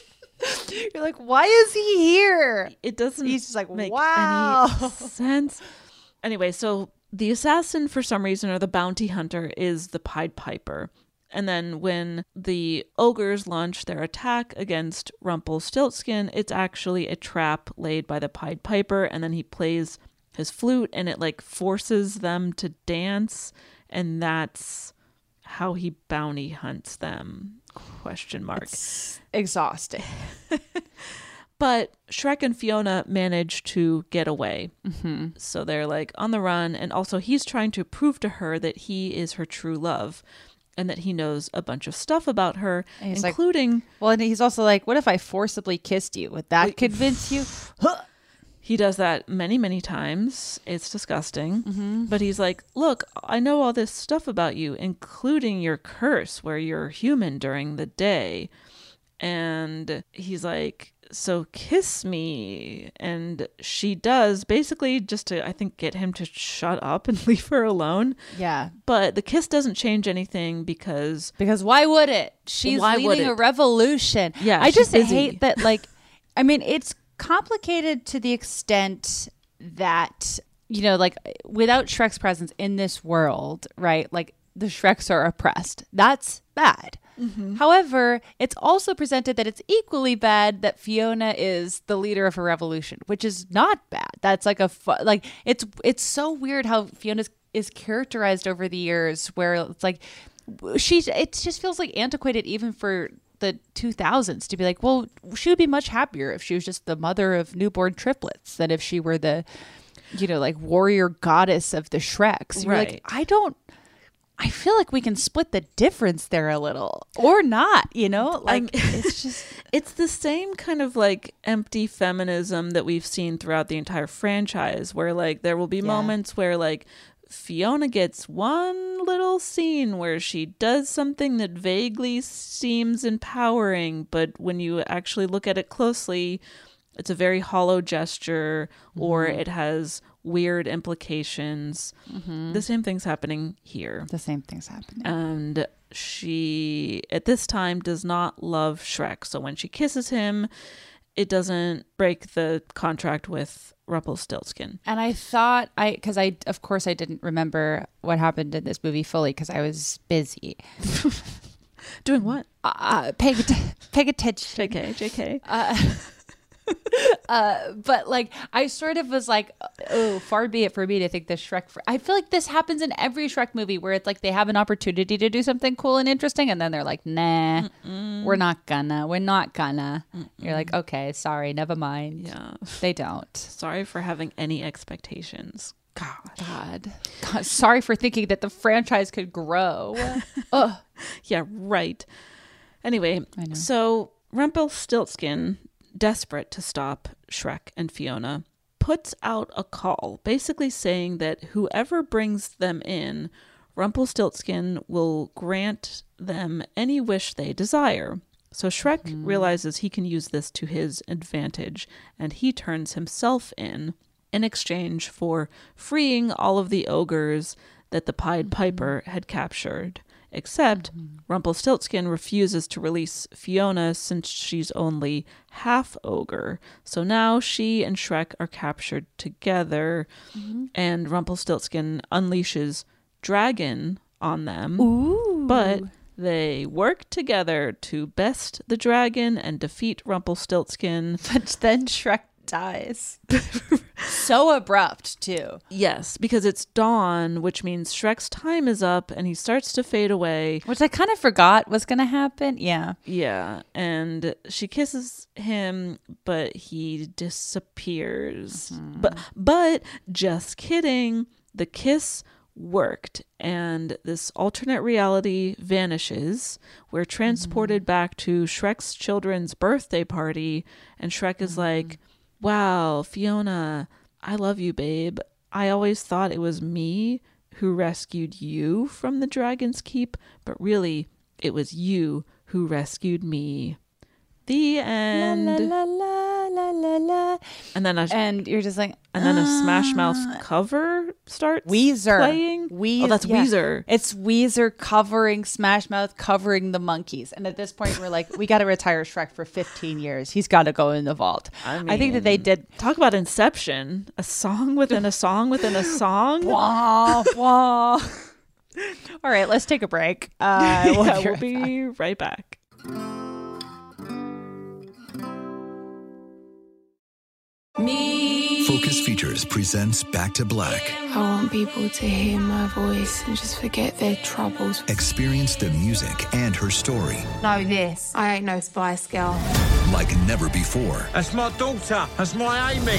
You're like, why is he here? It doesn't He's just like, make wow. any sense. Anyway, so the assassin for some reason, or the bounty hunter, is the Pied Piper. And then when the ogres launch their attack against Rumpelstiltskin, it's actually a trap laid by the Pied Piper. And then he plays his flute and it like forces them to dance. And that's how he bounty hunts them. Question mark. It's exhausting. But Shrek and Fiona manage to get away. Mm-hmm. So they're like on the run. And also he's trying to prove to her that he is her true love. And that he knows a bunch of stuff about her, including... Like, well, and he's also like, what if I forcibly kissed you? Would that Wait, convince you? He does that many, many times. It's disgusting. Mm-hmm. But he's like, look, I know all this stuff about you, including your curse, where you're human during the day. And he's like, so kiss me. And she does, basically just to, I think, get him to shut up and leave her alone. Yeah. But the kiss doesn't change anything because... Because why would it? She's why leading would it? a revolution. Yeah, I she's just busy. hate that, like, I mean, it's complicated to the extent that, you know, like, without Shrek's presence in this world, right, like, the Shreks are oppressed. That's bad. Mm-hmm. However, it's also presented that it's equally bad that Fiona is the leader of a revolution, which is not bad. That's like a fu- like it's it's so weird how Fiona is characterized over the years, where it's like she's it just feels like antiquated even for the two thousands to be like, well, she would be much happier if she was just the mother of newborn triplets than if she were the, you know, like warrior goddess of the Shreks. You're Right. like, I don't. I feel like we can split the difference there a little, or not, you know, like Um, it's just, it's the same kind of like empty feminism that we've seen throughout the entire franchise, where like there will be Yeah. moments where like Fiona gets one little scene where she does something that vaguely seems empowering, but when you actually look at it closely, it's a very hollow gesture, or Mhm. it has weird implications. Mhm. The same thing's happening here. the same thing's happening. And she, at this time, does not love Shrek. So when she kisses him, it doesn't break the contract with Rumpelstiltskin. And I thought I, because I, of course, I didn't remember what happened in this movie fully because I was busy. Doing what? Uh, paying, att- paying attention. J K, J K. Uh, uh, but like, I sort of was like, oh, far be it for me to think the Shrek. Fr- I feel like this happens in every Shrek movie where it's like they have an opportunity to do something cool and interesting, and then they're like, nah, Mm-mm. we're not gonna, we're not gonna. Mm-mm. You're like, okay, sorry, never mind. Yeah. They don't. Sorry for having any expectations. Gosh. God. God, sorry for thinking that the franchise could grow. Ugh. Yeah, right. Anyway, I know. so Rumpelstiltskin, desperate to stop Shrek and Fiona, puts out a call, basically saying that whoever brings them in, Rumpelstiltskin will grant them any wish they desire. So Shrek Mm-hmm. realizes he can use this to his advantage, and he turns himself in, in exchange for freeing all of the ogres that the Pied Mm-hmm. Piper had captured. Except Rumpelstiltskin refuses to release Fiona since she's only half ogre. So now she and Shrek are captured together, Mm-hmm. and Rumpelstiltskin unleashes Dragon on them. Ooh. But they work together to best the dragon and defeat Rumpelstiltskin. But then Shrek dies. So abrupt, too. Yes, because it's dawn, which means Shrek's time is up and he starts to fade away. Which I kind of forgot was going to happen. Yeah. Yeah, and she kisses him, but he disappears. Mm-hmm. But but just kidding. The kiss worked, and this alternate reality vanishes. We're transported mm-hmm. back to Shrek's children's birthday party, and Shrek is mm-hmm. like, wow, Fiona, I love you, babe. I always thought it was me who rescued you from the Dragon's Keep, but really, it was you who rescued me. The end. La, la, la, la, la, la. And then a, and you're just like, and then a uh, Smash Mouth cover starts Weezer playing. Weezer. Oh, that's yeah. Weezer. It's Weezer covering Smash Mouth, covering the monkeys. And at this point, we're like, we got to retire Shrek for fifteen years. He's got to go in the vault. I, mean, I think that they did. Talk about Inception. A song within a song within a song. Wah, wah. All right, let's take a break. Uh, we'll, yeah, be, we'll right be right back. Me. Focus Features presents Back to Black. I want people to hear my voice and just forget their troubles. Experience the music and her story. Know this. I ain't no Spice Girl. Like never before. That's my daughter. That's my Amy.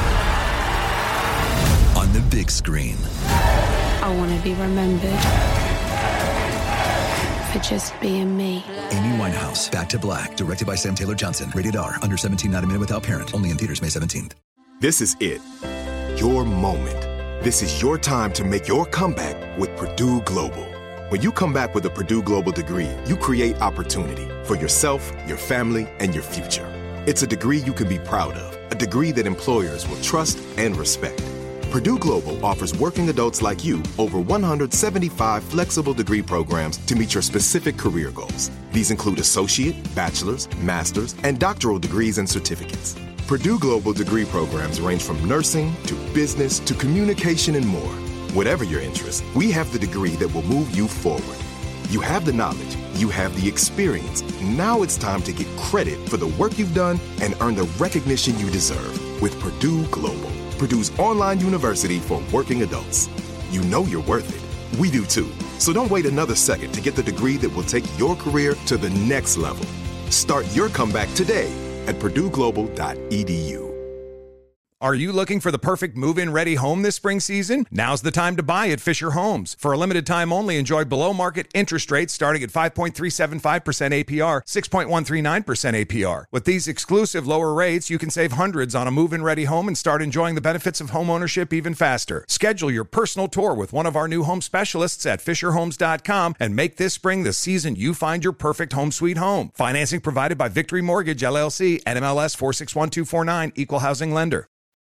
On the big screen. I want to be remembered for just being me. Amy Winehouse, Back to Black, directed by Sam Taylor Johnson. Rated R, under seventeen, not a minute without parent. Only in theaters May seventeenth. This is it. Your moment. This is your time to make your comeback with Purdue Global. When you come back with a Purdue Global degree, you create opportunity for yourself, your family, and your future. It's a degree you can be proud of, a degree that employers will trust and respect. Purdue Global offers working adults like you over one hundred seventy-five flexible degree programs to meet your specific career goals. These include associate, bachelor's, master's, and doctoral degrees and certificates. Purdue Global degree programs range from nursing to business to communication and more. Whatever your interest, we have the degree that will move you forward. You have the knowledge, you have the experience. Now it's time to get credit for the work you've done and earn the recognition you deserve with Purdue Global, Purdue's online university for working adults. You know you're worth it. We do too. So don't wait another second to get the degree that will take your career to the next level. Start your comeback today at purdue global dot e d u. Are you looking for the perfect move-in ready home this spring season? Now's the time to buy at Fisher Homes. For a limited time only, enjoy below-market interest rates starting at five point three seven five percent A P R, six point one three nine percent A P R. With these exclusive lower rates, you can save hundreds on a move-in ready home and start enjoying the benefits of home ownership even faster. Schedule your personal tour with one of our new home specialists at fisher homes dot com and make this spring the season you find your perfect home sweet home. Financing provided by Victory Mortgage, L L C, N M L S four six one two four nine, Equal Housing Lender.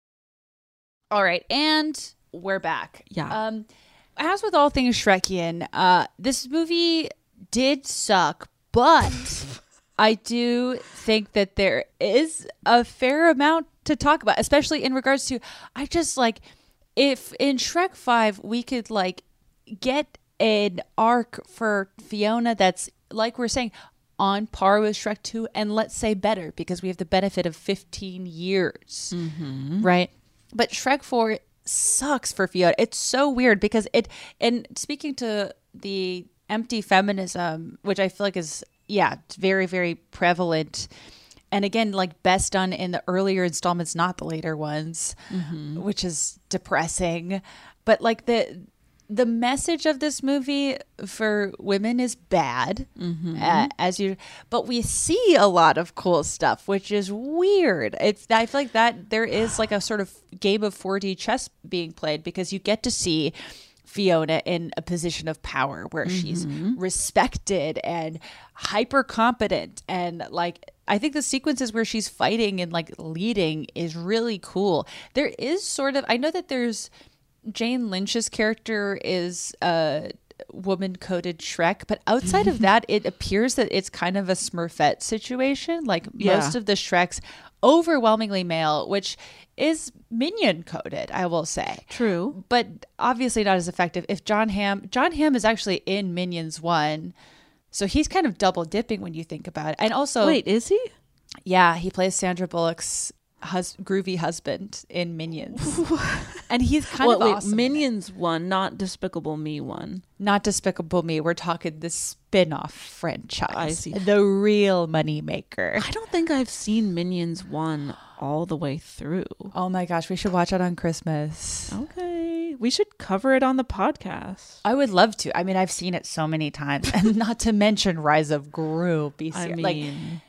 All right, and we're back. Yeah. Um, as with all things Shrekian, uh, this movie did suck, but I do think that there is a fair amount to talk about, especially in regards to, I just like, if in Shrek five we could like get an arc for Fiona that's, like we're saying, on par with Shrek two, and let's say better, because we have the benefit of fifteen years, mm-hmm. right? But Shrek four sucks for Fiona. It's so weird because it, and speaking to the empty feminism, which I feel like is, yeah, it's very, very prevalent. And again, like best done in the earlier installments, not the later ones, mm-hmm. which is depressing. But like the the message of this movie for women is bad, mm-hmm. uh, as you. But we see a lot of cool stuff, which is weird. It's I feel like that there is like a sort of game of four D chess being played, because you get to see Fiona in a position of power where mm-hmm. she's respected and hyper competent, and like I think the sequences where she's fighting and like leading is really cool. There is sort of, I know that there's Jane Lynch's character is a woman-coded Shrek, but outside of that, it appears that it's kind of a Smurfette situation. Like Yeah. most of the Shreks, overwhelmingly male, which is minion-coded, I will say. True. But obviously not as effective. If John Hamm, John Hamm is actually in Minions one, so he's kind of double dipping when you think about it. And also, Wait, is he? yeah, he plays Sandra Bullock's hus- groovy husband in Minions. And he's kind well, of wait, awesome. Minions one, not Despicable Me one. Not Despicable Me. We're talking the spin-off franchise. I see. The real moneymaker. I don't think I've seen Minions one all the way through. Oh my gosh, we should watch it on Christmas. Okay. We should cover it on the podcast. I would love to. I mean, I've seen it so many times. And not to mention Rise of Gru. B C. I mean, like,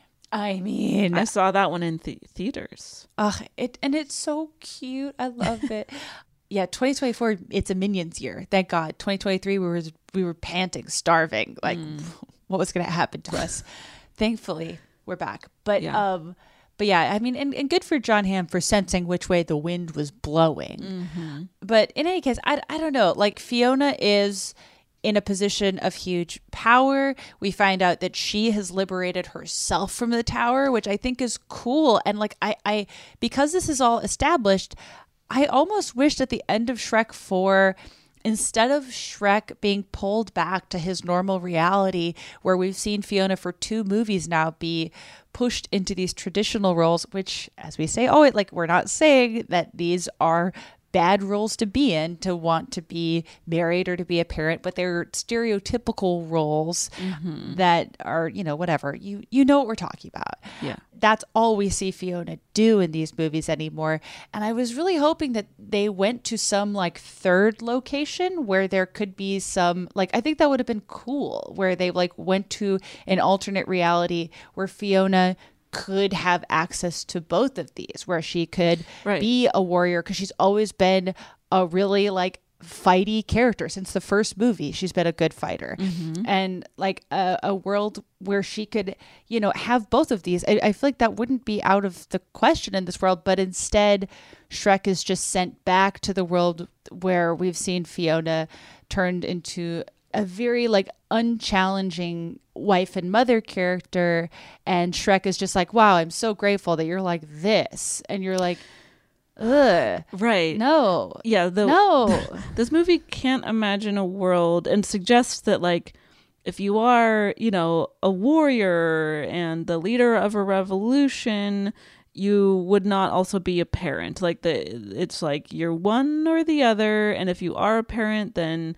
I mean, I saw that one in th- theaters. Ugh, it and it's so cute. I love it. Yeah, twenty twenty-four, it's a Minions year. Thank God. twenty twenty-three, we were we were panting, starving. Like, mm. what was going to happen to us? Thankfully, we're back. But yeah. um, but yeah, I mean, and, and good for John Hamm for sensing which way the wind was blowing. Mm-hmm. But in any case, I I don't know. Like, Fiona is in a position of huge power. We find out that she has liberated herself from the tower, which I think is cool. And like, I, I because this is all established, I almost wished at the end of Shrek four, instead of Shrek being pulled back to his normal reality, where we've seen Fiona for two movies now be pushed into these traditional roles, which, as we say, oh, it like we're not saying that these are bad roles to be in, to want to be married or to be a parent, but they're stereotypical roles mm-hmm. that are, you know, whatever. You you know what we're talking about. Yeah. That's all we see Fiona do in these movies anymore. And I was really hoping that they went to some like third location where there could be some, like, I think that would have been cool, where they like went to an alternate reality where Fiona could have access to both of these, where she could right. be a warrior, because she's always been a really like fighty character since the first movie. She's been a good fighter. Mm-hmm. And like a, a world where she could, you know, have both of these. I, I feel like that wouldn't be out of the question in this world, but instead Shrek is just sent back to the world where we've seen Fiona turned into a very like unchallenging wife and mother character, and Shrek is just like, wow, I'm so grateful that you're like this, and you're like, ugh, right, no, yeah, the, no. This movie can't imagine a world and suggests that like if you are, you know, a warrior and the leader of a revolution, you would not also be a parent. Like the it's like you're one or the other, and if you are a parent, then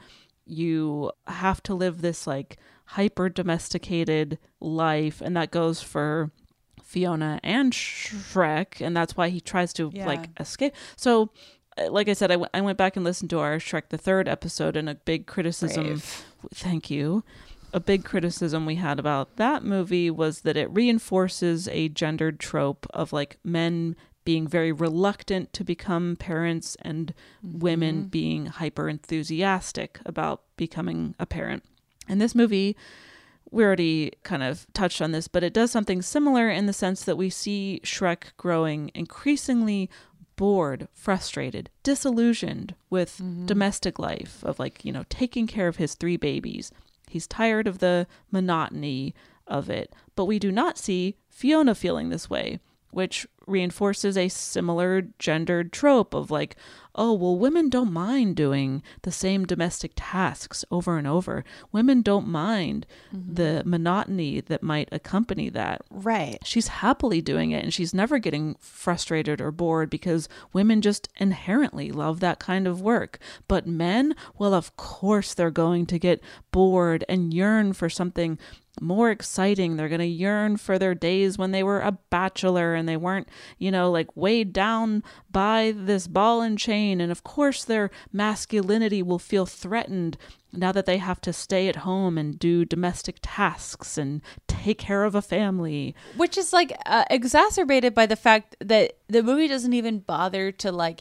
you have to live this like hyper domesticated life, and that goes for Fiona and Shrek, and that's why he tries to yeah. like escape. So like I said, I, w- I went back and listened to our Shrek the Third episode, and a big criticism Brave. thank you a big criticism we had about that movie was that it reinforces a gendered trope of like men being very reluctant to become parents and mm-hmm. women being hyper enthusiastic about becoming a parent. And this movie, we already kind of touched on this, but it does something similar in the sense that we see Shrek growing increasingly bored, frustrated, disillusioned with mm-hmm. domestic life, of like, you know, taking care of his three babies. He's tired of the monotony of it. But we do not see Fiona feeling this way, which reinforces a similar gendered trope of like, oh, well, women don't mind doing the same domestic tasks over and over. Women don't mind mm-hmm. the monotony that might accompany that. Right. She's happily doing it, and she's never getting frustrated or bored because women just inherently love that kind of work. But men, well, of course they're going to get bored and yearn for something more exciting. They're going to yearn for their days when they were a bachelor and they weren't, you know, like weighed down by this ball and chain. And of course their masculinity will feel threatened now that they have to stay at home and do domestic tasks and take care of a family. Which is like uh, exacerbated by the fact that the movie doesn't even bother to like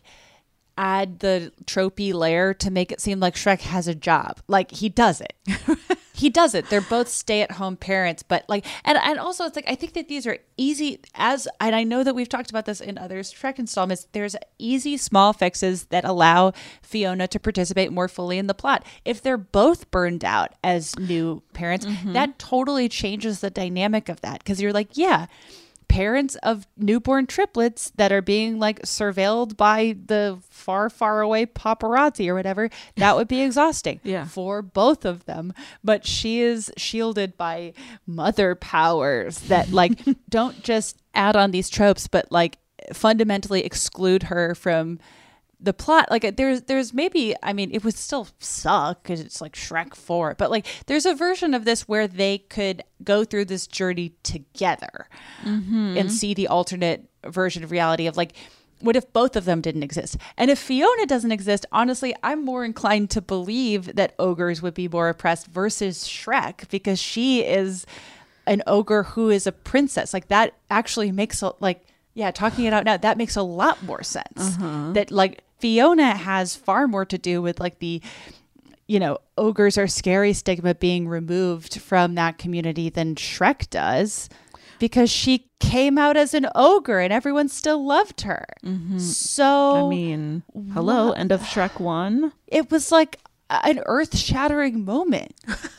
add the tropey layer to make it seem like Shrek has a job. Like he does it. He does it. They're both stay-at-home parents, but like, and, and also it's like, I think that these are easy as, and I know that we've talked about this in other Shrek installments, there's easy small fixes that allow Fiona to participate more fully in the plot. If they're both burned out as new parents, mm-hmm. that totally changes the dynamic of that. Cause you're like, yeah, parents of newborn triplets that are being like surveilled by the far, far away paparazzi or whatever, that would be exhausting yeah. for both of them. But she is shielded by mother powers that like don't just add on these tropes, but like fundamentally exclude her from the plot. Like there's there's maybe, I mean, it would still suck because it's like Shrek four, but like there's a version of this where they could go through this journey together mm-hmm. and see the alternate version of reality of like, what if both of them didn't exist? And if Fiona doesn't exist, honestly, I'm more inclined to believe that ogres would be more oppressed versus Shrek, because she is an ogre who is a princess. Like that actually makes a, like, yeah, talking it out now, that makes a lot more sense. Uh-huh. That like Fiona has far more to do with like the, you know, ogres are scary stigma being removed from that community than Shrek does, because she came out as an ogre and everyone still loved her. Mm-hmm. So I mean, hello, what? End of Shrek one. It was like an earth-shattering moment.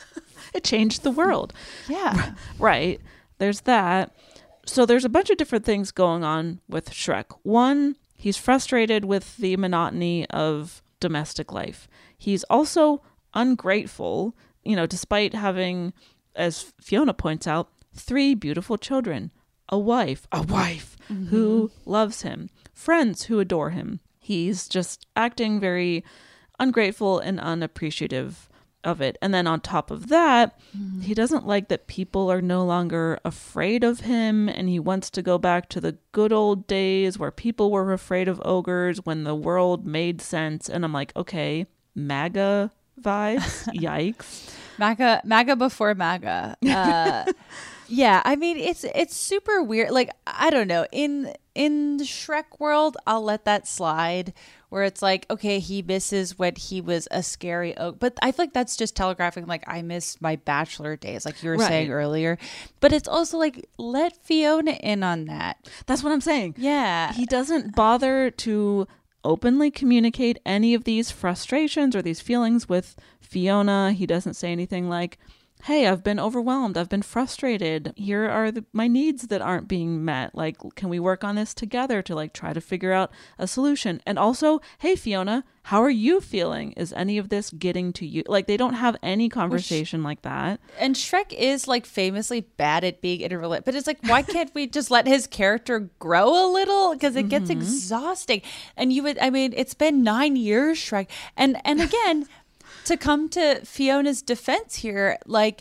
It changed the world. Yeah. Right. There's that. So there's a bunch of different things going on with Shrek. One, he's frustrated with the monotony of domestic life. He's also ungrateful, you know, despite having, as Fiona points out, three beautiful children, a wife, a wife mm-hmm. who loves him, friends who adore him. He's just acting very ungrateful and unappreciative of it. And then on top of that, mm-hmm. he doesn't like that people are no longer afraid of him, and he wants to go back to the good old days where people were afraid of ogres when the world made sense. And I'm like, okay, MAGA vibes. Yikes. MAGA, MAGA before MAGA. Uh, Yeah, I mean it's it's super weird. Like I don't know, in in the Shrek world, I'll let that slide. Where it's like, okay, he misses when he was a scary oak, but I feel like that's just telegraphing like I miss my bachelor days, like you were Right. saying earlier. But it's also like let Fiona in on that. That's what I'm saying. Yeah, He doesn't bother to openly communicate any of these frustrations or these feelings with Fiona. He doesn't say anything like, hey, I've been overwhelmed. I've been frustrated. Here are the, my needs that aren't being met. Like, can we work on this together to like try to figure out a solution? And also, hey, Fiona, how are you feeling? Is any of this getting to you? Like, they don't have any conversation like that. and Shrek is like famously bad at being interrelated, but it's like, why can't we just let his character grow a little? Because it gets Mm-hmm. exhausting. And you would, I mean, it's been nine years, Shrek, and and again. To come to Fiona's defense here, like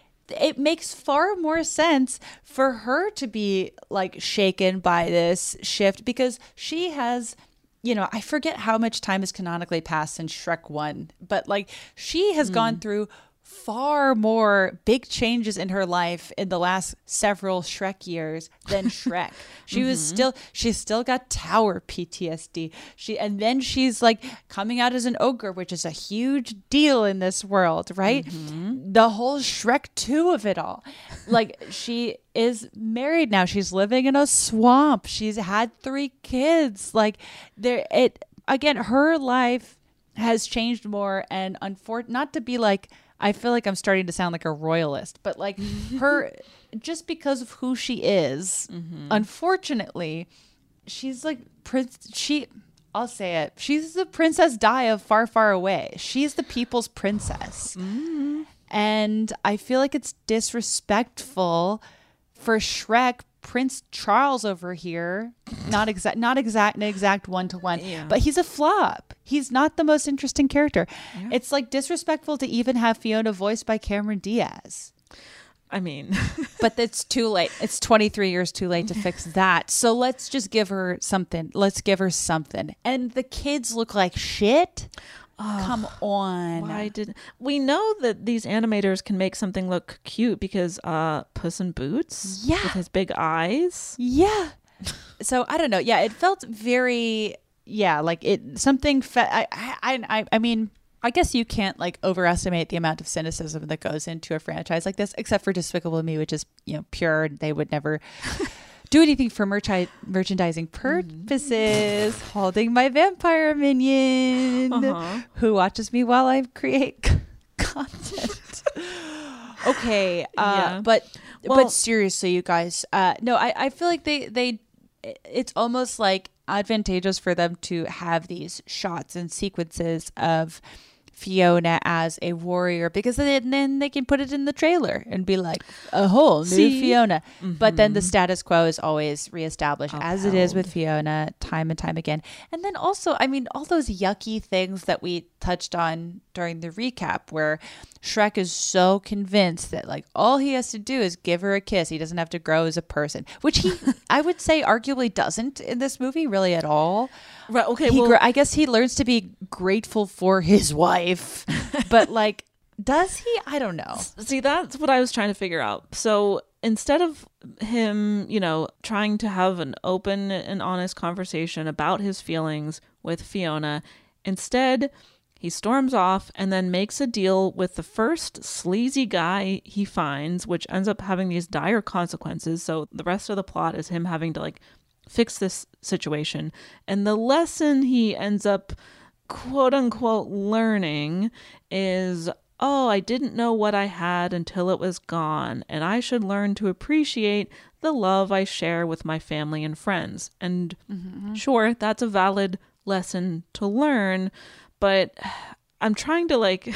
it makes far more sense for her to be like shaken by this shift because she has, you know, I forget how much time has canonically passed since Shrek one, but like she has mm. gone through far more big changes in her life in the last several Shrek years than Shrek. She mm-hmm. was still, she's still got tower P T S D. She, and then she's like coming out as an ogre, which is a huge deal in this world, right? Mm-hmm. The whole Shrek two of it all. Like she is married now. She's living in a swamp. She's had three kids. Like there, it, again, her life has changed more and unfor- not to be like, I feel like I'm starting to sound like a royalist, but like her, just because of who she is, mm-hmm. unfortunately, she's like prince. She, I'll say it. She's the Princess Di of Far, Far Away. She's the people's princess, mm-hmm. and I feel like it's disrespectful for Shrek. Prince Charles over here, not exact, not exact, an exact one to one, but he's a flop. He's not the most interesting character. Yeah. It's like disrespectful to even have Fiona voiced by Cameron Diaz. I mean, but it's too late. It's twenty-three years too late to fix that. So let's just give her something. Let's give her something. And the kids look like shit. Oh, come on. Why did we know that these animators can make something look cute because uh Puss in Boots yeah. with his big eyes? Yeah. So I don't know. Yeah, it felt very yeah, like it something fe- I I I I mean, I guess you can't like overestimate the amount of cynicism that goes into a franchise like this, except for Despicable Me, which is, you know, pure. They would never do anything for merch- merchandising purposes. Mm-hmm. Holding my vampire minion uh-huh. who watches me while I create c- content. Okay, uh, yeah. but well, but seriously, you guys, uh, no, I, I feel like they they it's almost like advantageous for them to have these shots and sequences of Fiona as a warrior because then, then they can put it in the trailer and be like a whole new See? Fiona. Mm-hmm. But then the status quo is always reestablished Upheld. As it is with Fiona time and time again. And then also, I mean, all those yucky things that we touched on during the recap where Shrek is so convinced that like all he has to do is give her a kiss. He doesn't have to grow as a person, which he, I would say arguably doesn't in this movie really at all. Right. Okay. He well, gr- I guess he learns to be grateful for his wife, but like, does he? I don't know. See, that's what I was trying to figure out. So instead of him, you know, trying to have an open and honest conversation about his feelings with Fiona, instead he storms off and then makes a deal with the first sleazy guy he finds, which ends up having these dire consequences. So the rest of the plot is him having to like fix this situation. And the lesson he ends up quote unquote learning is, oh, I didn't know what I had until it was gone, and I should learn to appreciate the love I share with my family and friends. And mm-hmm. sure, that's a valid lesson to learn, but I'm trying to like,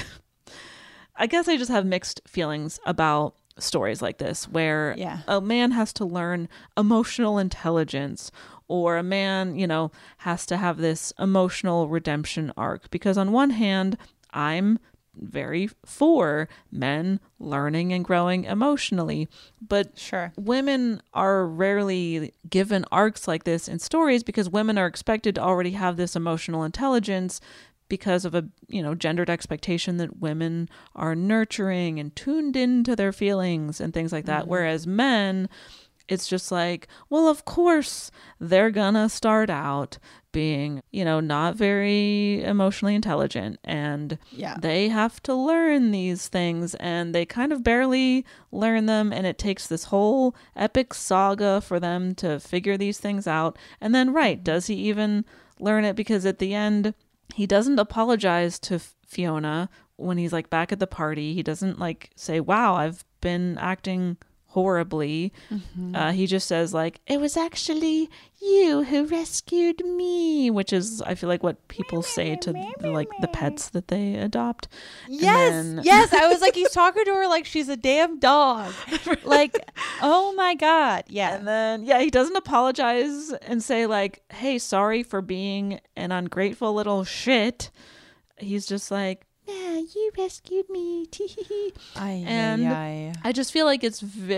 I guess I just have mixed feelings about stories like this where yeah. a man has to learn emotional intelligence, or a man, you know, has to have this emotional redemption arc. Because on one hand, I'm very for men learning and growing emotionally, but sure, women are rarely given arcs like this in stories because women are expected to already have this emotional intelligence because of a, you know, gendered expectation that women are nurturing and tuned into their feelings and things like that. Mm-hmm. Whereas men, it's just like, well, of course they're gonna start out being, you know, not very emotionally intelligent, and yeah. they have to learn these things, and they kind of barely learn them, and it takes this whole epic saga for them to figure these things out. And then, right, does he even learn it? Because at the end, he doesn't apologize to F- Fiona when he's like back at the party. He doesn't like say, wow, I've been acting horribly. Mm-hmm. Uh, he just says like, it was actually you who rescued me, which is, I feel like, what people say to the, like the pets that they adopt. Yes, then... yes. I was like, he's talking to her like she's a damn dog. Like, oh my God. Yeah. And then, yeah, he doesn't apologize and say like, hey, sorry for being an ungrateful little shit. He's just like, yeah, you rescued me. Aye, and aye, aye. I just feel like it's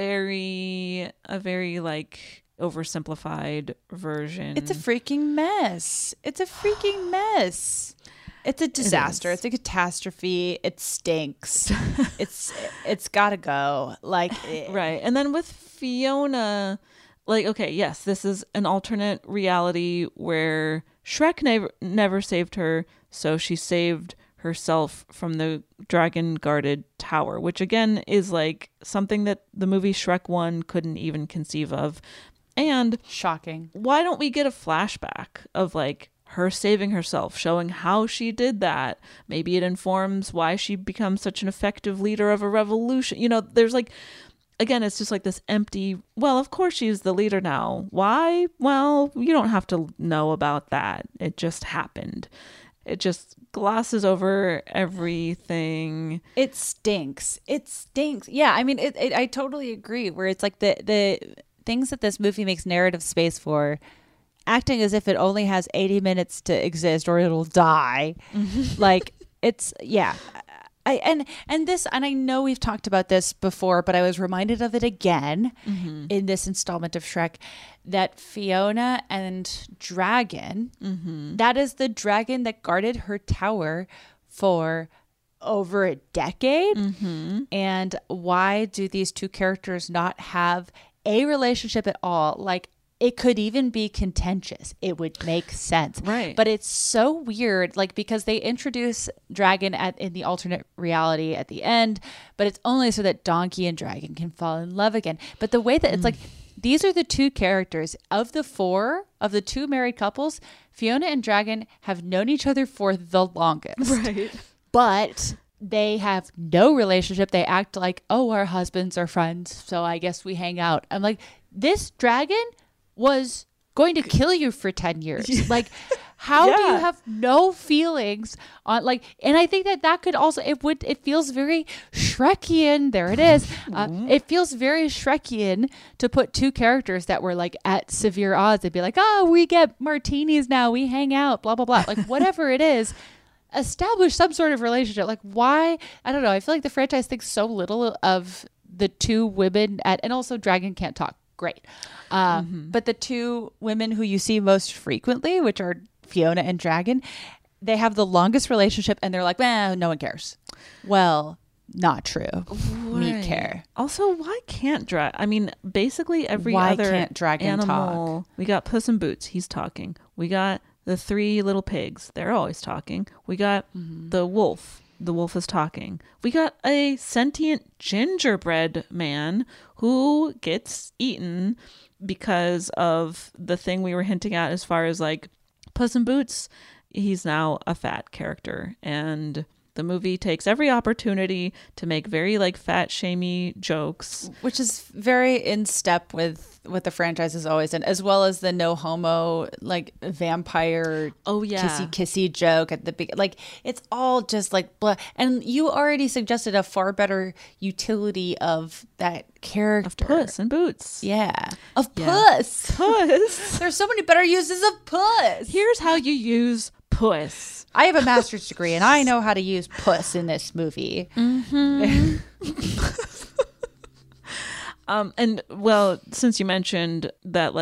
very, a very like oversimplified version. It's a freaking mess. It's a freaking mess. It's a disaster. It it's a catastrophe. It stinks. it's it's gotta go. Like right. And then with Fiona, like, okay, yes, this is an alternate reality where Shrek never never saved her, so she saved herself from the dragon guarded tower, which again is like something that the movie Shrek one couldn't even conceive of. And shocking. Why don't we get a flashback of like her saving herself, showing how she did that? Maybe it informs why she becomes such an effective leader of a revolution. You know, there's like, again, it's just like this empty, well, of course she's the leader now. Why? Well, you don't have to know about that. It just happened. It just glosses over everything. It stinks. It stinks. Yeah, I mean, it, it, I totally agree. Where it's like the the things that this movie makes narrative space for, acting as if it only has eighty minutes to exist or it'll die. Mm-hmm. Like it's yeah. I and and this and I know we've talked about this before, but I was reminded of it again mm-hmm. in this installment of Shrek, that Fiona and Dragon, mm-hmm. that is the dragon that guarded her tower for over a decade. Mm-hmm. And why do these two characters not have a relationship at all? Like, it could even be contentious. It would make sense. Right. But it's so weird, like, because they introduce Dragon at in the alternate reality at the end, but it's only so that Donkey and Dragon can fall in love again. But the way that mm. it's like, these are the two characters of the four, of the two married couples, Fiona and Dragon have known each other for the longest. Right. But they have no relationship. They act like, oh, our husbands are friends, so I guess we hang out. I'm like, this dragon was going to kill you for ten years. Like, how yeah. do you have no feelings on, like, and I think that that could also, it would, it feels very Shrekian. There it is. Uh, it feels very Shrekian to put two characters that were like at severe odds. They'd be like, oh, we get martinis now. We hang out, blah, blah, blah. Like, whatever it is, establish some sort of relationship. Like, why? I don't know. I feel like the franchise thinks so little of the two women at, and also Dragon can't talk. Great. Uh, mm-hmm. But the two women who you see most frequently, which are Fiona and Dragon, they have the longest relationship, and they're like, well, no one cares. Well, not true. Right. Me care. Also, why can't Dragon? I mean, basically every why other can't Dragon animal. Talk? We got Puss in Boots. He's talking. We got the three little pigs. They're always talking. We got mm-hmm. the wolf. The wolf is talking. We got a sentient gingerbread man who gets eaten because of the thing we were hinting at as far as like Puss in Boots. He's now a fat character, and the movie takes every opportunity to make very like fat shamey jokes, which is very in step with what the franchise has always done, as well as the no homo like vampire oh yeah kissy kissy joke at the beginning. Like, it's all just like blah. And you already suggested a far better utility of that character of Puss in Boots. Yeah, of yeah. Puss. Puss. There's so many better uses of Puss. Here's how you use Puss. I have a master's degree and I know how to use Puss in this movie. Mm-hmm. um, and well, since you mentioned that like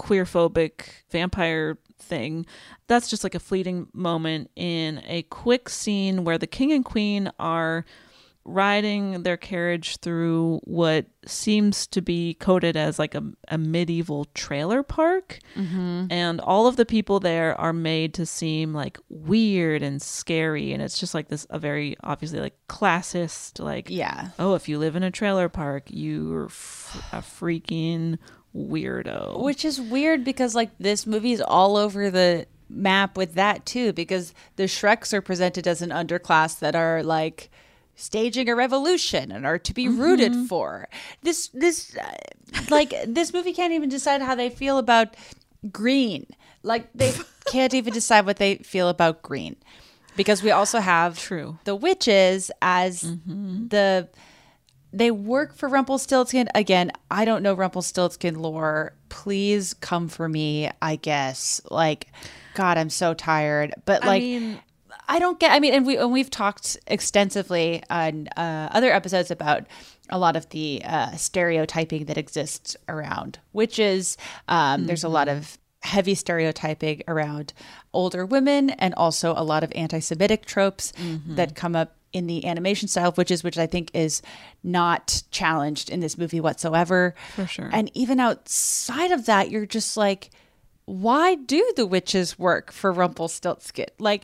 queerphobic vampire thing. That's just like a fleeting moment in a quick scene where the king and queen are riding their carriage through what seems to be coded as like a, a medieval trailer park. Mm-hmm. And all of the people there are made to seem like weird and scary. And it's just like this, a very obviously like classist, like, yeah. oh, if you live in a trailer park, you're f- a freaking weirdo. Which is weird because like this movie is all over the map with that too, because the Shreks are presented as an underclass that are like staging a revolution and are to be mm-hmm. rooted for. This this uh, like this movie can't even decide how they feel about green. Like they can't even decide what they feel about green, because we also have True. the witches as mm-hmm. the they work for Rumpelstiltskin. Again, I don't know Rumpelstiltskin lore. Please come for me, I guess. Like, God, I'm so tired. But like, I mean, I don't get, I mean, and, we, and we've talked extensively on uh, other episodes about a lot of the uh, stereotyping that exists around witches. Um, mm-hmm. There's a lot of heavy stereotyping around older women, and also a lot of anti-Semitic tropes mm-hmm. that come up in the animation style of witches, which I think is not challenged in this movie whatsoever. For sure. And even outside of that, you're just like, why do the witches work for Rumpelstiltskin? Like,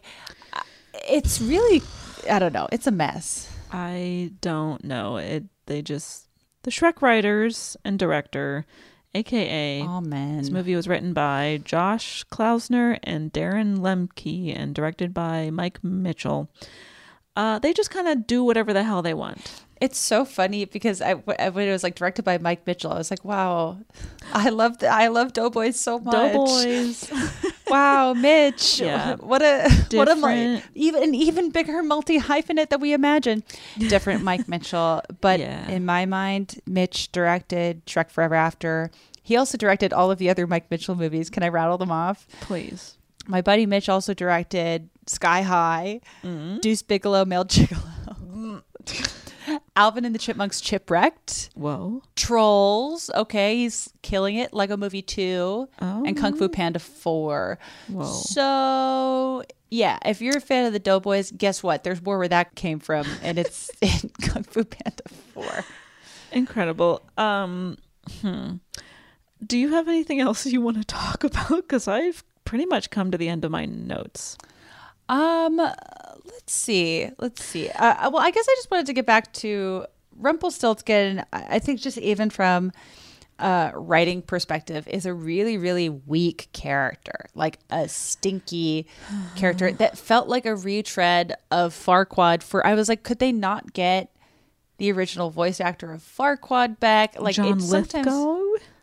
it's really, I don't know. It's a mess. I don't know. It. They just, the Shrek writers and director, A K A Oh, man. This movie was written by Josh Klausner and Darren Lemke and directed by Mike Mitchell. Uh, they just kind of do whatever the hell they want. It's so funny because I, when it was like directed by Mike Mitchell, I was like, wow, I love the, I love Doughboys so much. Doughboys. Wow, Mitch. Yeah. What a, Different. what a, even, an even bigger multi-hyphenate that we imagine. Different Mike Mitchell. But yeah. in my mind, Mitch directed Shrek Forever After. He also directed all of the other Mike Mitchell movies. Can I rattle them off? Please. My buddy Mitch also directed Sky High, mm-hmm. Deuce Bigelow, Male Gigolo, Alvin and the Chipmunks Chipwrecked, whoa, Trolls, okay, he's killing it, Lego Movie two, oh. and Kung Fu Panda four. Whoa. So, yeah, if you're a fan of the Doughboys, guess what? There's more where that came from, and it's in Kung Fu Panda four. Incredible. Um, hmm. Do you have anything else you want to talk about? Because I've pretty much come to the end of my notes. Um, let's see. Let's see. Uh, well, I guess I just wanted to get back to Rumpelstiltskin. I think just even from a writing perspective, is a really, really weak character, like a stinky character that felt like a retread of Farquaad. For I was like, could they not get the original voice actor of Farquaad back? Like John it's sometimes. Lithgow?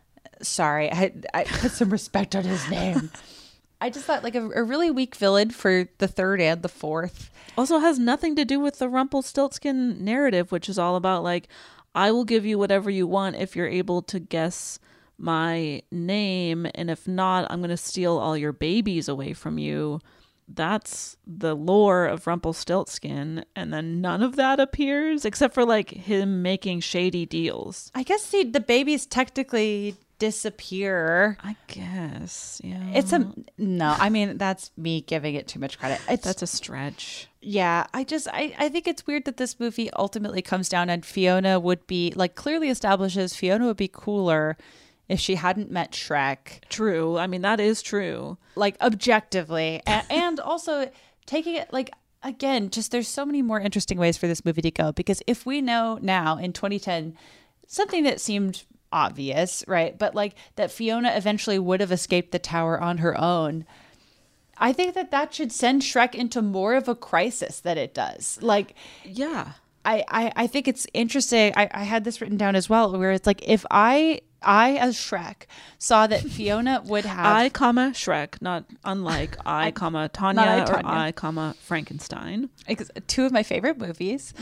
Sorry, I I put some respect on his name. I just thought like a, a really weak villain for the third and the fourth. Also has nothing to do with the Rumpelstiltskin narrative, which is all about like, I will give you whatever you want if you're able to guess my name. And if not, I'm going to steal all your babies away from you. That's the lore of Rumpelstiltskin. And then none of that appears except for like him making shady deals. I guess the, the babies technically disappear. I guess, yeah. It's a no. I mean, that's me giving it too much credit. It's, that's a stretch. Yeah, I just I, I think it's weird that this movie ultimately comes down and Fiona would be like clearly establishes Fiona would be cooler if she hadn't met Shrek. True. I mean, that is true. Like objectively, and, and also taking it like. Again, just there's so many more interesting ways for this movie to go, because if we know now in twenty ten something that seemed obvious, right? But like that Fiona eventually would have escaped the tower on her own. I think that that should send Shrek into more of a crisis than it does. Like, yeah, I, I, I think it's interesting. I, I had this written down as well, where it's like, if I, I as Shrek saw that Fiona would have I, comma Shrek, not unlike I, I comma Tanya, I, or Tanya. I, comma Frankenstein. Two of my favorite movies.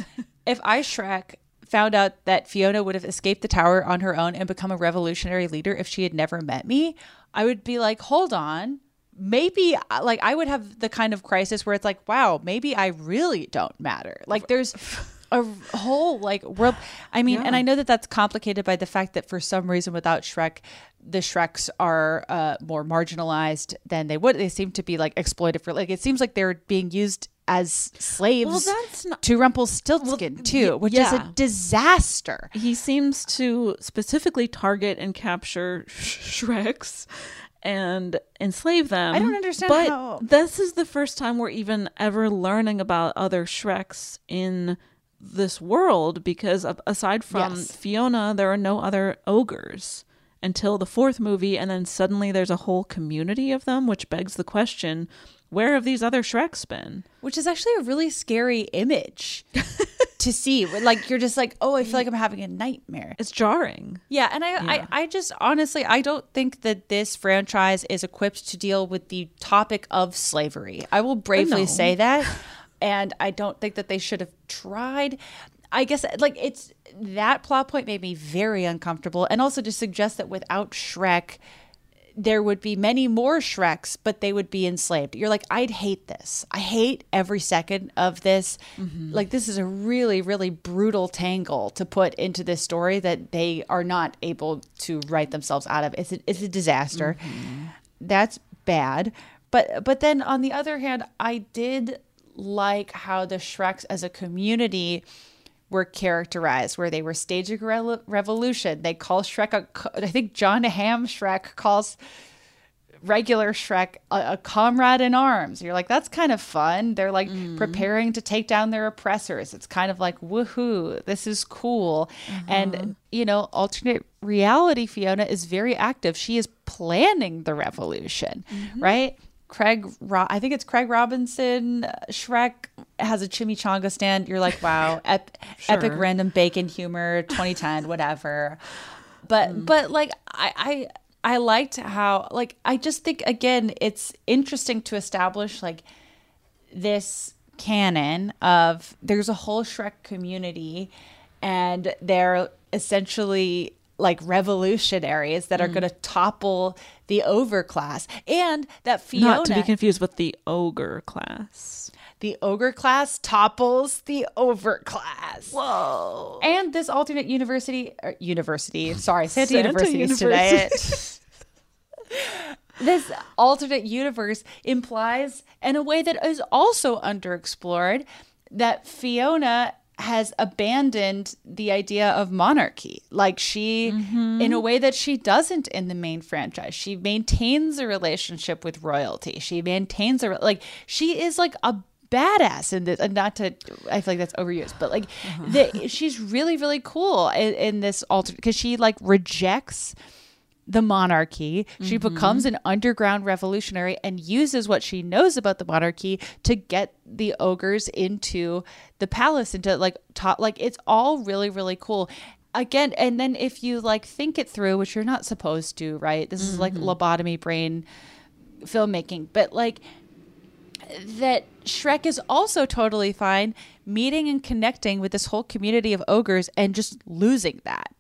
If I, Shrek, found out that Fiona would have escaped the tower on her own and become a revolutionary leader if she had never met me, I would be like, hold on. Maybe like I would have the kind of crisis where it's like, wow, maybe I really don't matter. Like there's a whole like world. I mean, Yeah. and I know that that's complicated by the fact that for some reason without Shrek, the Shreks are uh, more marginalized than they would. They seem to be like exploited for like, it seems like they're being used as slaves Well, that's not- to Rumpelstiltskin Well, too, y- which is a yeah. disaster. He seems to specifically target and capture sh- Shreks and enslave them. I don't understand but how- this is the first time we're even ever learning about other Shreks in this world, because of, aside from Yes. Fiona, there are no other ogres until the fourth movie, and then suddenly there's a whole community of them, which begs the question, where have these other Shreks been? Which is actually a really scary image to see. Like, you're just like, oh, I feel like I'm having a nightmare. It's jarring. Yeah, and I, Yeah. I, I just honestly, I don't think that this franchise is equipped to deal with the topic of slavery. I will bravely No. say that. And I don't think that they should have tried. I guess, like, it's that plot point made me very uncomfortable. And also to suggest that without Shrek, there would be many more Shreks, but they would be enslaved. You're like, I'd hate this. I hate every second of this. Mm-hmm. Like, this is a really, really brutal tangle to put into this story that they are not able to write themselves out of. It's a, it's a disaster. Mm-hmm. That's bad. But but then on the other hand, I did like how the Shreks as a community were characterized, where they were staging a re- revolution. They call Shrek a, I think John Hamm Shrek calls regular Shrek a, a comrade in arms. You're like, that's kind of fun. They're like Mm. preparing to take down their oppressors. It's kind of like, woohoo, this is cool. Uh-huh. And, you know, alternate reality Fiona is very active. She is planning the revolution, Mm-hmm. right? Craig, Ro- I think it's Craig Robinson, uh, Shrek has a chimichanga stand. You're like, wow, ep- Sure. epic random bacon humor, twenty ten, whatever. But Mm. but like I, I I liked how like I just think again it's interesting to establish like this canon of there's a whole Shrek community and they're essentially like revolutionaries that are Mm. going to topple the overclass, and that Fiona, Not to be confused with the ogre class. the ogre class topples the overclass. Whoa. And this alternate university, or university, sorry, Santa, Santa University is University. today. This alternate universe implies, in a way that is also underexplored, that Fiona has abandoned the idea of monarchy. Like she, Mm-hmm. in a way that she doesn't in the main franchise. She maintains a relationship with royalty. She maintains a, like, she is like a badass in this, and not to, I feel like that's overused, but like Uh-huh. the, she's really, really cool in, in this alternate, because she like rejects the monarchy. She Mm-hmm. becomes an underground revolutionary and uses what she knows about the monarchy to get the ogres into the palace, into like top, like it's all really, really cool. Again, and then if you like think it through, which you're not supposed to, right? This is like Mm-hmm. lobotomy brain filmmaking, but like that Shrek is also totally fine meeting and connecting with this whole community of ogres and just losing that.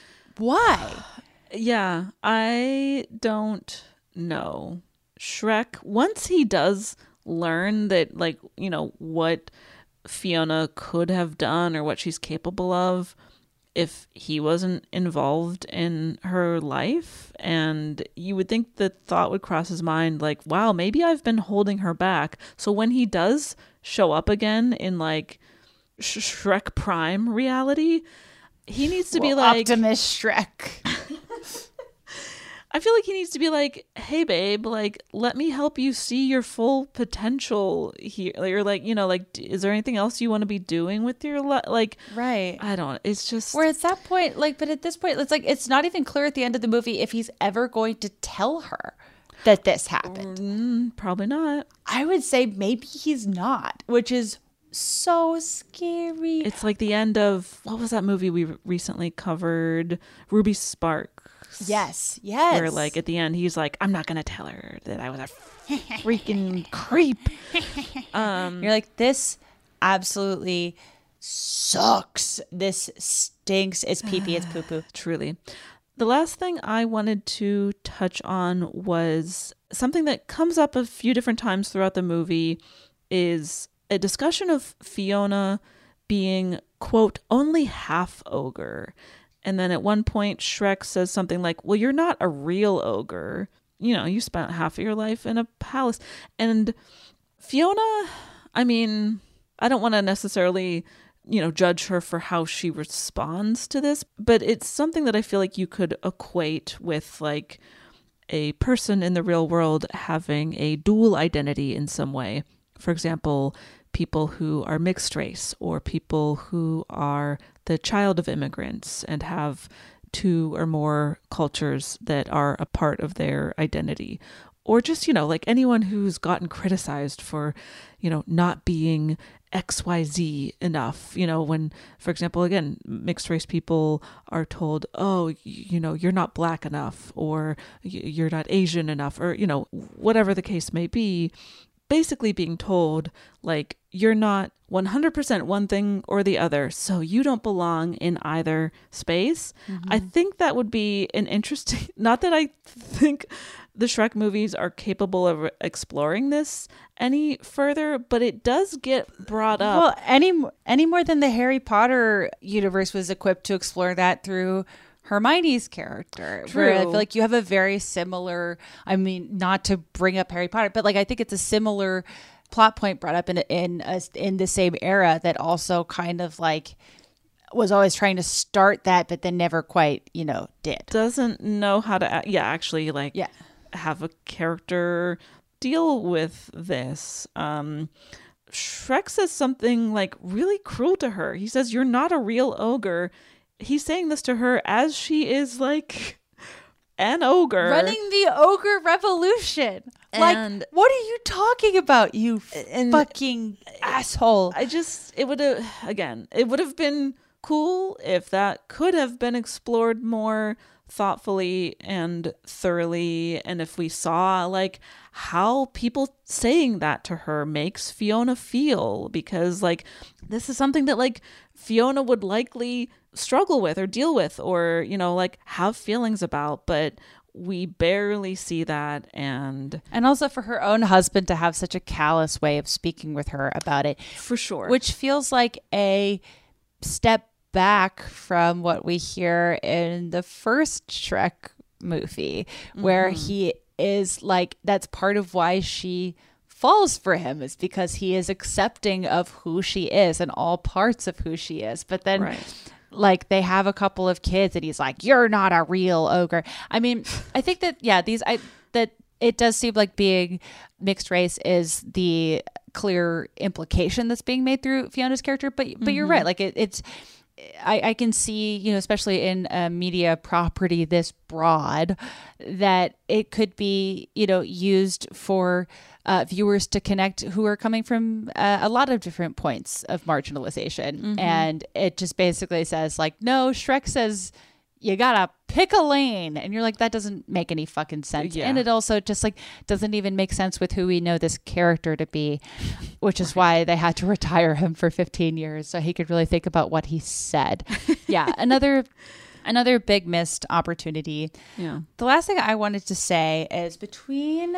Why? Yeah, I don't know. Shrek, once he does learn that, like, you know, what Fiona could have done or what she's capable of if he wasn't involved in her life, and you would think the thought would cross his mind, like, wow, maybe I've been holding her back. So when he does show up again in, like, Sh- Shrek Prime reality, he needs to be Well, like... Optimus Shrek. I feel like he needs to be like, hey, babe, like, let me help you see your full potential here. Or like, you know, like, d- is there anything else you want to be doing with your life? Like, Right. I don't, it's just. Where at that point, like, but at this point, it's like, it's not even clear at the end of the movie if he's ever going to tell her that this happened. Mm, probably not. I would say maybe he's not, which is so scary. It's like the end of, what was that movie we recently covered? Ruby Sparks. Yes, yes. Where, like, at the end, he's like, I'm not going to tell her that I was a freaking creep. Um, You're like, this absolutely sucks. This stinks. It's pee-pee. It's poo-poo. Truly. The last thing I wanted to touch on was something that comes up a few different times throughout the movie, is a discussion of Fiona being quote, only half ogre. And then at one point, Shrek says something like, well, you're not a real ogre. You know, you spent half of your life in a palace. And Fiona, I mean, I don't want to necessarily, you know, judge her for how she responds to this, but it's something that I feel like you could equate with like a person in the real world having a dual identity in some way. For example, people who are mixed race or people who are the child of immigrants and have two or more cultures that are a part of their identity. Or just, you know, like anyone who's gotten criticized for, you know, not being X Y Z enough. You know, when, for example, again, mixed race people are told, oh, you know, you're not black enough, or you're not Asian enough, or, you know, whatever the case may be. Basically being told, like, you're not one hundred percent one thing or the other, so you don't belong in either space. Mm-hmm. I think that would be an interesting, not that I think the Shrek movies are capable of exploring this any further, but it does get brought up. Well, any, any more than the Harry Potter universe was equipped to explore that through Hermione's character. True. Where I feel like you have a very similar, I mean, not to bring up Harry Potter, but like I think it's a similar plot point brought up in in a, in the same era that also kind of like was always trying to start that, but then never quite, you know, did. Doesn't know how to, yeah, actually like yeah. have a character deal with this. Um, Shrek says something like really cruel to her. He says, you're not a real ogre. He's saying this to her as she is like an ogre. Running the ogre revolution. And like, what are you talking about, you fucking asshole? I just, it would have, again, it would have been cool if that could have been explored more thoughtfully and thoroughly. And if we saw like how people saying that to her makes Fiona feel, because like this is something that like Fiona would likely struggle with or deal with or, you know, like have feelings about, but we barely see that. And and also for her own husband to have such a callous way of speaking with her about it, for sure, which feels like a step back from what we hear in the first Shrek movie, where mm-hmm. he is like, that's part of why she falls for him, is because he is accepting of who she is and all parts of who she is. But then right. like they have a couple of kids and he's like, you're not a real ogre. I mean, I think that, yeah, these, I, that it does seem like being mixed race is the clear implication that's being made through Fiona's character. But, but mm-hmm. you're right. Like it, it's, I, I can see, you know, especially in a media property this broad, that it could be, you know, used for uh, viewers to connect who are coming from uh, a lot of different points of marginalization. Mm-hmm. And it just basically says like, no, Shrek says you gotta pick a lane. And you're like, that doesn't make any fucking sense. Yeah. And it also just like doesn't even make sense with who we know this character to be, which is right. why they had to retire him for fifteen years so he could really think about what he said. Yeah. Another, another big missed opportunity. Yeah. The last thing I wanted to say is between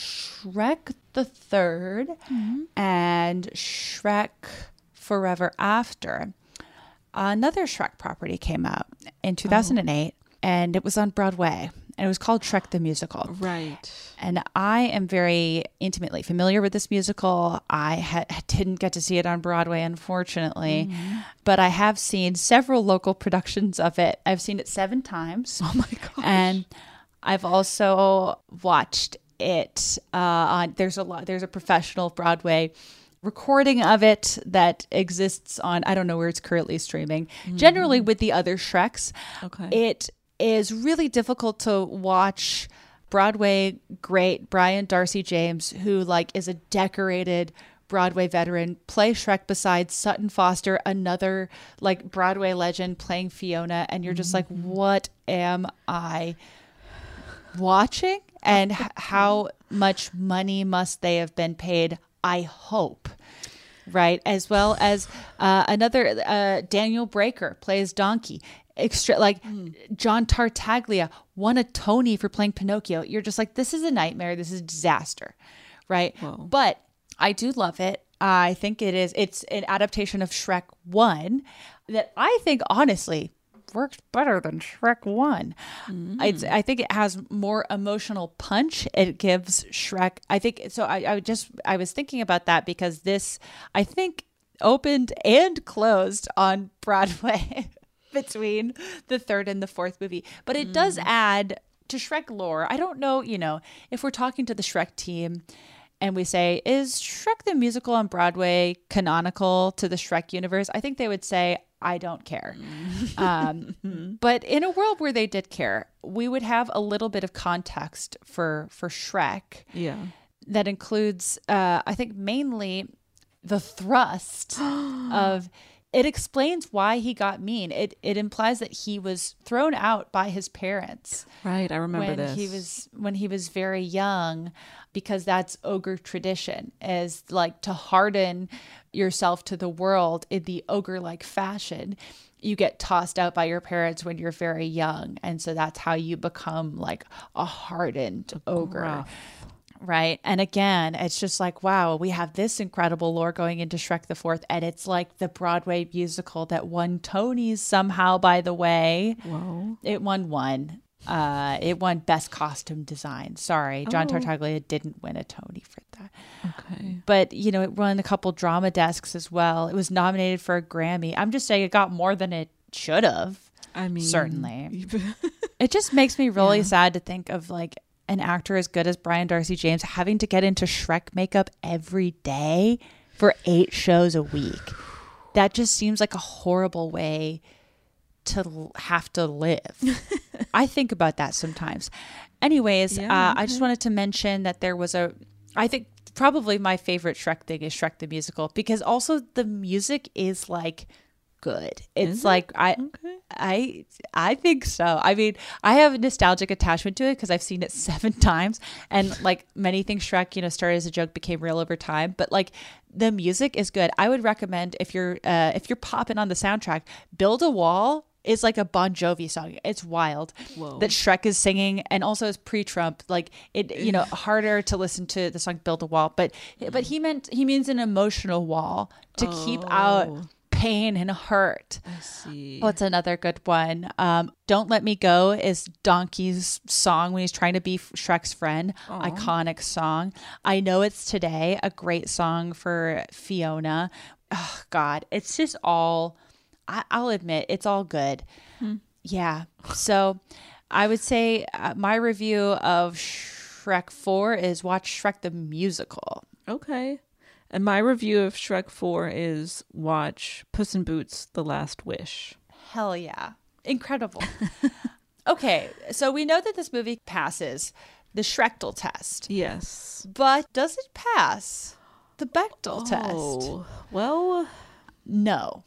Shrek the Third mm-hmm. and Shrek Forever After, another Shrek property came out in two thousand eight, oh. and it was on Broadway, and it was called Shrek the Musical. Right. And I am very intimately familiar with this musical. I ha- didn't get to see it on Broadway, unfortunately, mm-hmm. but I have seen several local productions of it. I've seen it seven times. Oh my gosh. And I've also watched it uh, on, there's a lot, there's a professional Broadway recording of it that exists on, I don't know where it's currently streaming, mm-hmm. generally with the other Shreks. Okay. It is really difficult to watch Broadway great Brian Darcy James, who like is a decorated Broadway veteran, play Shrek beside Sutton Foster, another like Broadway legend playing Fiona. And you're just mm-hmm. like, what am I watching? And h- how much money must they have been paid? I hope, right? As well as uh, another uh, Daniel Breaker plays Donkey. Extra like mm. John Tartaglia won a Tony for playing Pinocchio. You're just like, this is a nightmare. This is a disaster, right? Whoa. But I do love it. I think it is. It's an adaptation of Shrek one. that I think honestly works better than Shrek one. Mm. It's, I think it has more emotional punch. It gives Shrek, I think, so I, I just, I was thinking about that because this, I think, opened and closed on Broadway between the third and the fourth movie. But it mm. does add to Shrek lore. I don't know, you know, if we're talking to the Shrek team and we say, is Shrek the musical on Broadway canonical to the Shrek universe? I think they would say, I don't care. um, but in a world where they did care, we would have a little bit of context for, for Shrek. Yeah. That includes, uh, I think, mainly the thrust of it explains why he got mean. It it implies that he was thrown out by his parents. Right, I remember when this. He was when he was very young, because that's ogre tradition, is like to harden yourself to the world in the ogre-like fashion. You get tossed out by your parents when you're very young, and so that's how you become like a hardened ogre. Rough. Right. And again, it's just like, wow, we have this incredible lore going into Shrek the Fourth. And it's like the Broadway musical that won Tonys somehow, by the way. Whoa. It won one. Uh, it won Best Costume Design. Sorry, John Oh. Tartaglia didn't win a Tony for that. Okay. But, you know, it won a couple drama desks as well. It was nominated for a Grammy. I'm just saying it got more than it should have. I mean, certainly. It just makes me really yeah. sad to think of like an actor as good as Brian Darcy James having to get into Shrek makeup every day for eight shows a week. That just seems like a horrible way to l- have to live. I think about that sometimes. Anyways, Yeah, uh, okay. I just wanted to mention that there was a, I think probably my favorite Shrek thing is Shrek the Musical, because also the music is like good. It's Is it? like I Okay. I I think so. I mean, I have a nostalgic attachment to it because I've seen it seven times, and like many things Shrek, you know, started as a joke, became real over time. But like the music is good. I would recommend if you're uh, if you're popping on the soundtrack, Build a Wall is like a Bon Jovi song. It's wild Whoa. that Shrek is singing, and also is pre-Trump. Like it, you know, harder to listen to the song "Build a Wall," but but he meant he means an emotional wall to keep out Oh. pain and hurt. I see. What's another good one? Um, Don't Let Me Go is Donkey's song when he's trying to be Shrek's friend. Aw. Iconic song. I Know It's Today, a great song for Fiona. Oh, God, it's just all, I, I'll admit, it's all good. Hmm. Yeah. So I would say uh, my review of Shrek four is watch Shrek the Musical. Okay. And my review of Shrek four is watch Puss in Boots: The Last Wish. Hell yeah. Incredible. Okay, so we know that this movie passes the Schrectal test. Yes. But does it pass the Bechdel test? Oh, well, No.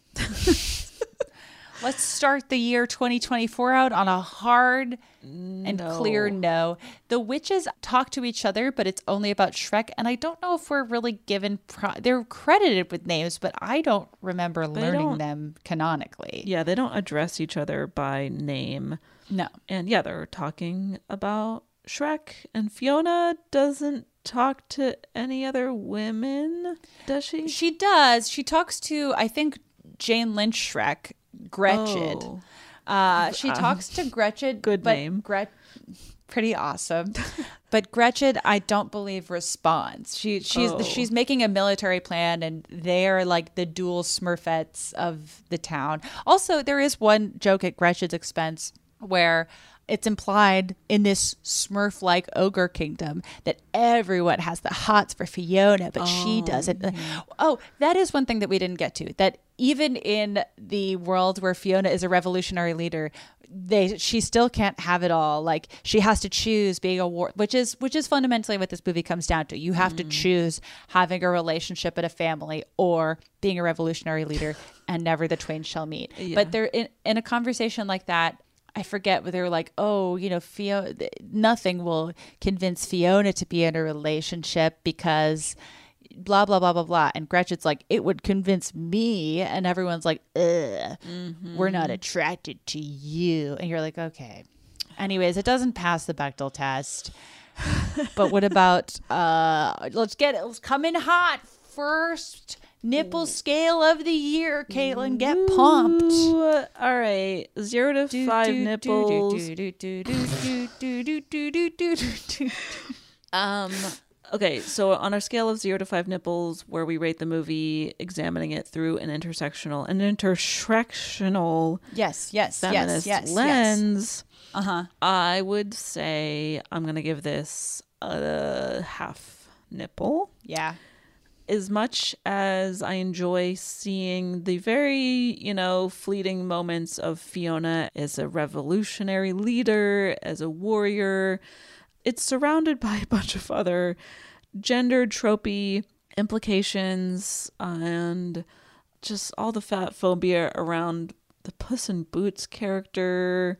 Let's start the year twenty twenty-four out on a hard and No. clear no. The witches talk to each other, but it's only about Shrek. And I don't know if we're really given, pro- they're credited with names, but I don't remember They learning don't- them canonically. yeah, they don't address each other by name. No. And yeah, they're talking about Shrek, and Fiona doesn't talk to any other women, does she? She does. She talks to, I think, Jane Lynch Shrek, Gretchen. Oh. Uh, she Uh, talks to Gretchen. good but name. Gret- pretty awesome. But Gretchen, I don't believe, responds. She she's Oh. she's making a military plan, and they're like the dual Smurfettes of the town. Also, there is one joke at Gretchen's expense where it's implied in this Smurf-like ogre kingdom that everyone has the hots for Fiona, but she doesn't. Oh, that is one thing that we didn't get to. That even in the world where Fiona is a revolutionary leader, they she still can't have it all. Like she has to choose being a war, which is which is fundamentally what this movie comes down to. You have to choose having a relationship and a family, or being a revolutionary leader, and never the twain shall meet. Yeah. But they're in, in a conversation like that. I forget, but they were like, oh, you know, Fiona, nothing will convince Fiona to be in a relationship because blah, blah, blah, blah, blah. And Gretchen's like, it would convince me. And everyone's like, ugh, Mm-hmm. we're not attracted to you. And you're like, okay. Anyways, it doesn't pass the Bechdel test. But what about, uh, let's get it, let's come in hot. First Nipple scale of the year, Caitlin. Get pumped. Ooh, all right. Zero to Do, five do, nipples. do, do, do, do, do, do, do, do, do, do, do. Um, okay, so on our scale of zero to five nipples, where we rate the movie, examining it through an intersectional, an intersectional Yes, yes, feminist yes, yes, lens, yes. Uh-huh. I would say I'm going to give this a half nipple. Yeah. As much as I enjoy seeing the very, you know, fleeting moments of Fiona as a revolutionary leader, as a warrior, it's surrounded by a bunch of other gender tropey implications and just all the fat phobia around the Puss in Boots character.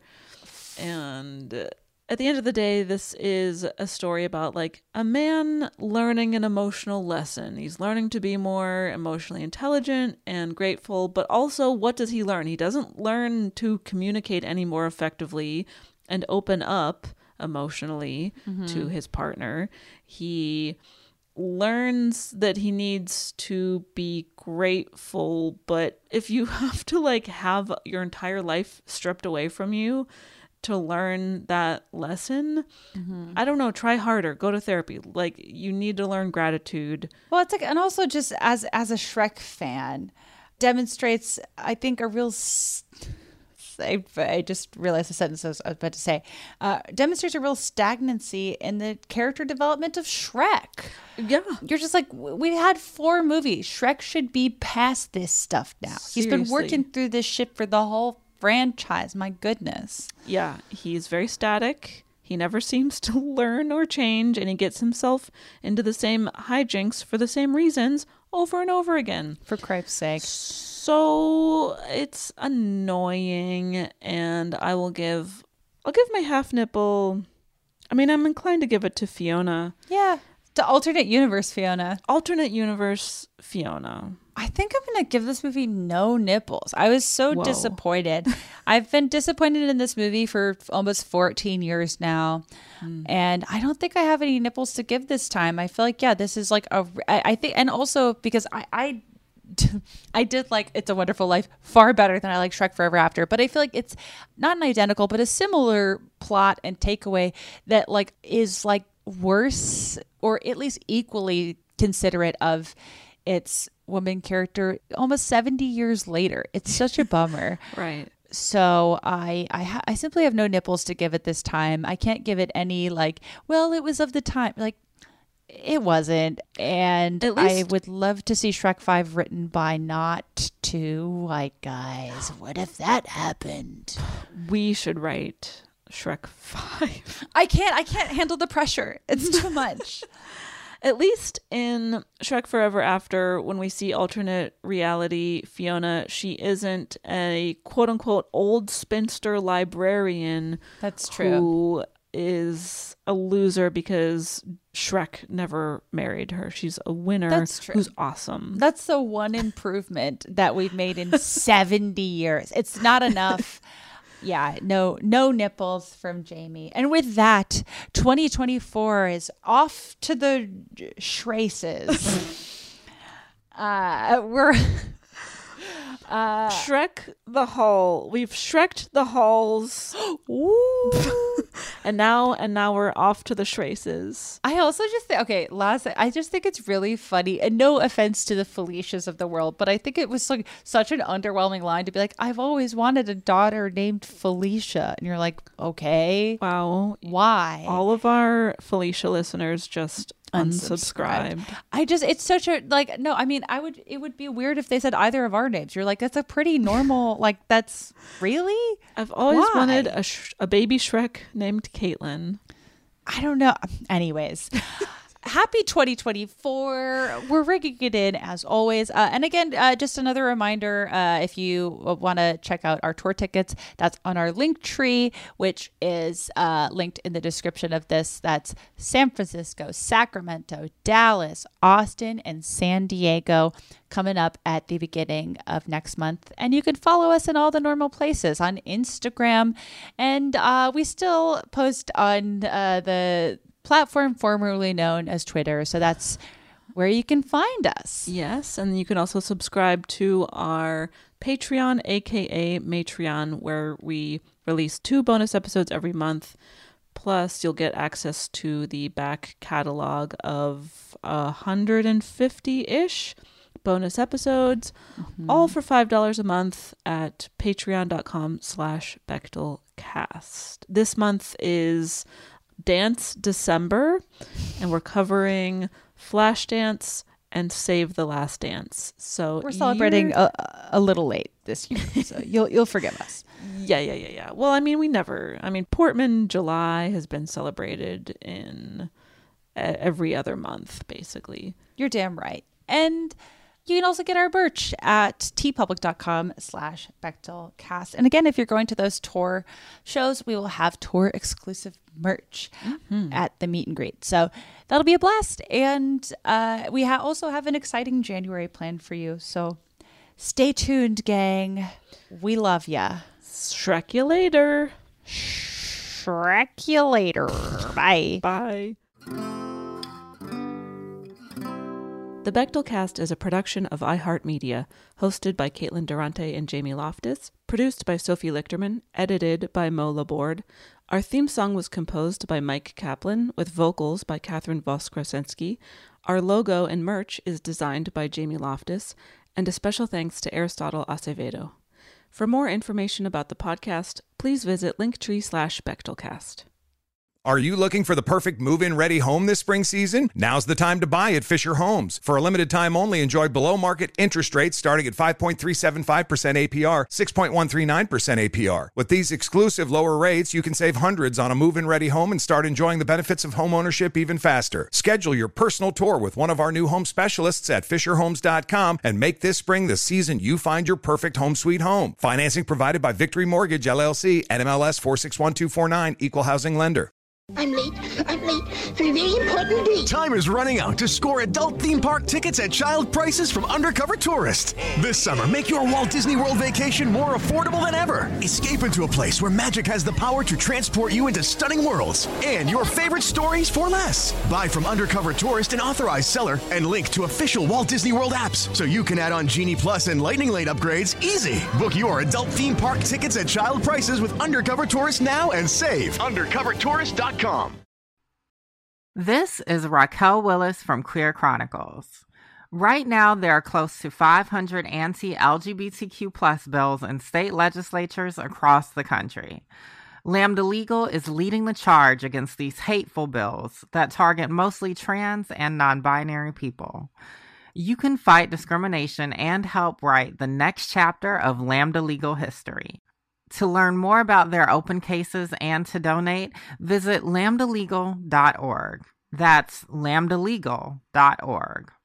And at the end of the day, this is a story about like a man learning an emotional lesson. He's learning to be more emotionally intelligent and grateful, but also what does he learn? He doesn't learn to communicate any more effectively and open up emotionally mm-hmm. to his partner. He learns that he needs to be grateful, but if you have to like have your entire life stripped away from you to learn that lesson, mm-hmm. I don't know, try harder, go to therapy. Like, you need to learn gratitude. Well, it's like, and also just as as a Shrek fan, demonstrates, I think, a real st- I, I just realized the sentence I was about to say, uh, demonstrates a real stagnancy in the character development of Shrek. Yeah. You're just like, we had four movies. Shrek should be past this stuff now. Seriously. He's been working through this shit for the whole franchise. My goodness. Yeah, he's very static. He never seems to learn or change, and he gets himself into the same hijinks for the same reasons over and over again. For Christ's sake. So it's annoying, and I will give, I'll give my half nipple. I mean, I'm inclined to give it to Fiona. Yeah, to alternate universe Fiona. Alternate universe Fiona. I think I'm going to give this movie no nipples. I was so Whoa. disappointed. I've been disappointed in this movie for almost fourteen years now. Mm. And I don't think I have any nipples to give this time. I feel like, yeah, this is like a, I, I think, and also because I, I, I did like It's a Wonderful Life far better than I like Shrek Forever After. But I feel like it's not an identical, but a similar plot and takeaway that like is like worse or at least equally considerate of its woman character almost seventy years later. It's such a bummer. Right. So I I, ha- I simply have no nipples to give it this time. I can't give it any like, well, it was of the time. Like, it wasn't. And At least- I would love to see Shrek five written by not two white guys. What if that happened? We should write Shrek five. I can't. I can't handle the pressure. It's too much. At least in Shrek Forever After, when we see alternate reality Fiona, she isn't a quote-unquote old spinster librarian. That's true. Who is a loser because Shrek never married her. She's a winner. That's true. Who's awesome. That's the one improvement that we've made in seventy years. It's not enough. Yeah, no no nipples from Jamie. And with that, twenty twenty-four is off to the shraces. uh, we're... Uh, Shrek the Hall. We've Shreked the halls. Ooh. and now and now we're off to the shraces. I also just think, okay, last, I just think it's really funny, and no offense to the Felicias of the world, but I think it was like such an underwhelming line to be like, I've always wanted a daughter named Felicia. And you're like, okay. Wow. Why? All of our Felicia listeners just unsubscribed. unsubscribed. I just, it's such a, like, no, I mean, I would, it would be weird if they said either of our names. You're like, that's a pretty normal, like, that's really? I've always Why? wanted a, sh- a baby Shrek named Caitlin. I don't know. Anyways. Happy twenty twenty-four. We're rigging it in as always. Uh, and again, uh, just another reminder, uh, if you want to check out our tour tickets, that's on our link tree, which is uh, linked in the description of this. That's San Francisco, Sacramento, Dallas, Austin, and San Diego coming up at the beginning of next month. And you can follow us in all the normal places on Instagram. And uh, we still post on uh, the platform formerly known as Twitter. So that's where you can find us. Yes, and you can also subscribe to our Patreon, aka Matreon, where we release two bonus episodes every month. Plus, you'll get access to the back catalog of one hundred fifty-ish bonus episodes, mm-hmm. all for five dollars a month at patreon.com slash Bechtelcast. This month is Dance December, and we're covering Flashdance and Save the Last Dance. So we're celebrating a, a little late this year, so you'll you'll forgive us. Yeah, yeah, yeah, yeah. Well, I mean, we never. I mean, Portman July has been celebrated in every other month, basically. You're damn right. And you can also get our merch at tpublic.com slash Bechtelcast. And again, if you're going to those tour shows, we will have tour exclusive merch mm-hmm. at the meet and greet. So that'll be a blast. And uh, we ha- also have an exciting January planned for you. So stay tuned, gang. We love ya. Shrek you later. Shrek you later. Bye. Bye. The Bechtelcast is a production of iHeartMedia, hosted by Caitlin Durante and Jamie Loftus, produced by Sophie Lichterman, edited by Mo Laborde. Our theme song was composed by Mike Kaplan, with vocals by Catherine Voss-Krasinski. Our logo and merch is designed by Jamie Loftus, and a special thanks to Aristotle Acevedo. For more information about the podcast, please visit linktree slash Bechtelcast. Are you looking for the perfect move-in ready home this spring season? Now's the time to buy at Fisher Homes. For a limited time only, enjoy below-market interest rates starting at five point three seven five percent A P R, six point one three nine percent A P R. With these exclusive lower rates, you can save hundreds on a move-in ready home and start enjoying the benefits of home ownership even faster. Schedule your personal tour with one of our new home specialists at fisher homes dot com and make this spring the season you find your perfect home sweet home. Financing provided by Victory Mortgage, L L C, N M L S four six one two four nine, Equal Housing Lender. I'm late. I'm late for a very important date. Time is running out to score adult theme park tickets at child prices from Undercover Tourist. This summer, make your Walt Disney World vacation more affordable than ever. Escape into a place where magic has the power to transport you into stunning worlds and your favorite stories for less. Buy from Undercover Tourist, an authorized seller, and link to official Walt Disney World apps so you can add on Genie Plus and Lightning Lane upgrades easy. Book your adult theme park tickets at child prices with Undercover Tourist now and save. undercover tourist dot com. This is Raquel Willis from Queer Chronicles. Right now, there are close to five hundred anti-L G B T Q plus bills in state legislatures across the country. Lambda Legal is leading the charge against these hateful bills that target mostly trans and non-binary people. You can fight discrimination and help write the next chapter of Lambda Legal history. To learn more about their open cases and to donate, visit lambda legal dot org. That's lambda legal dot org.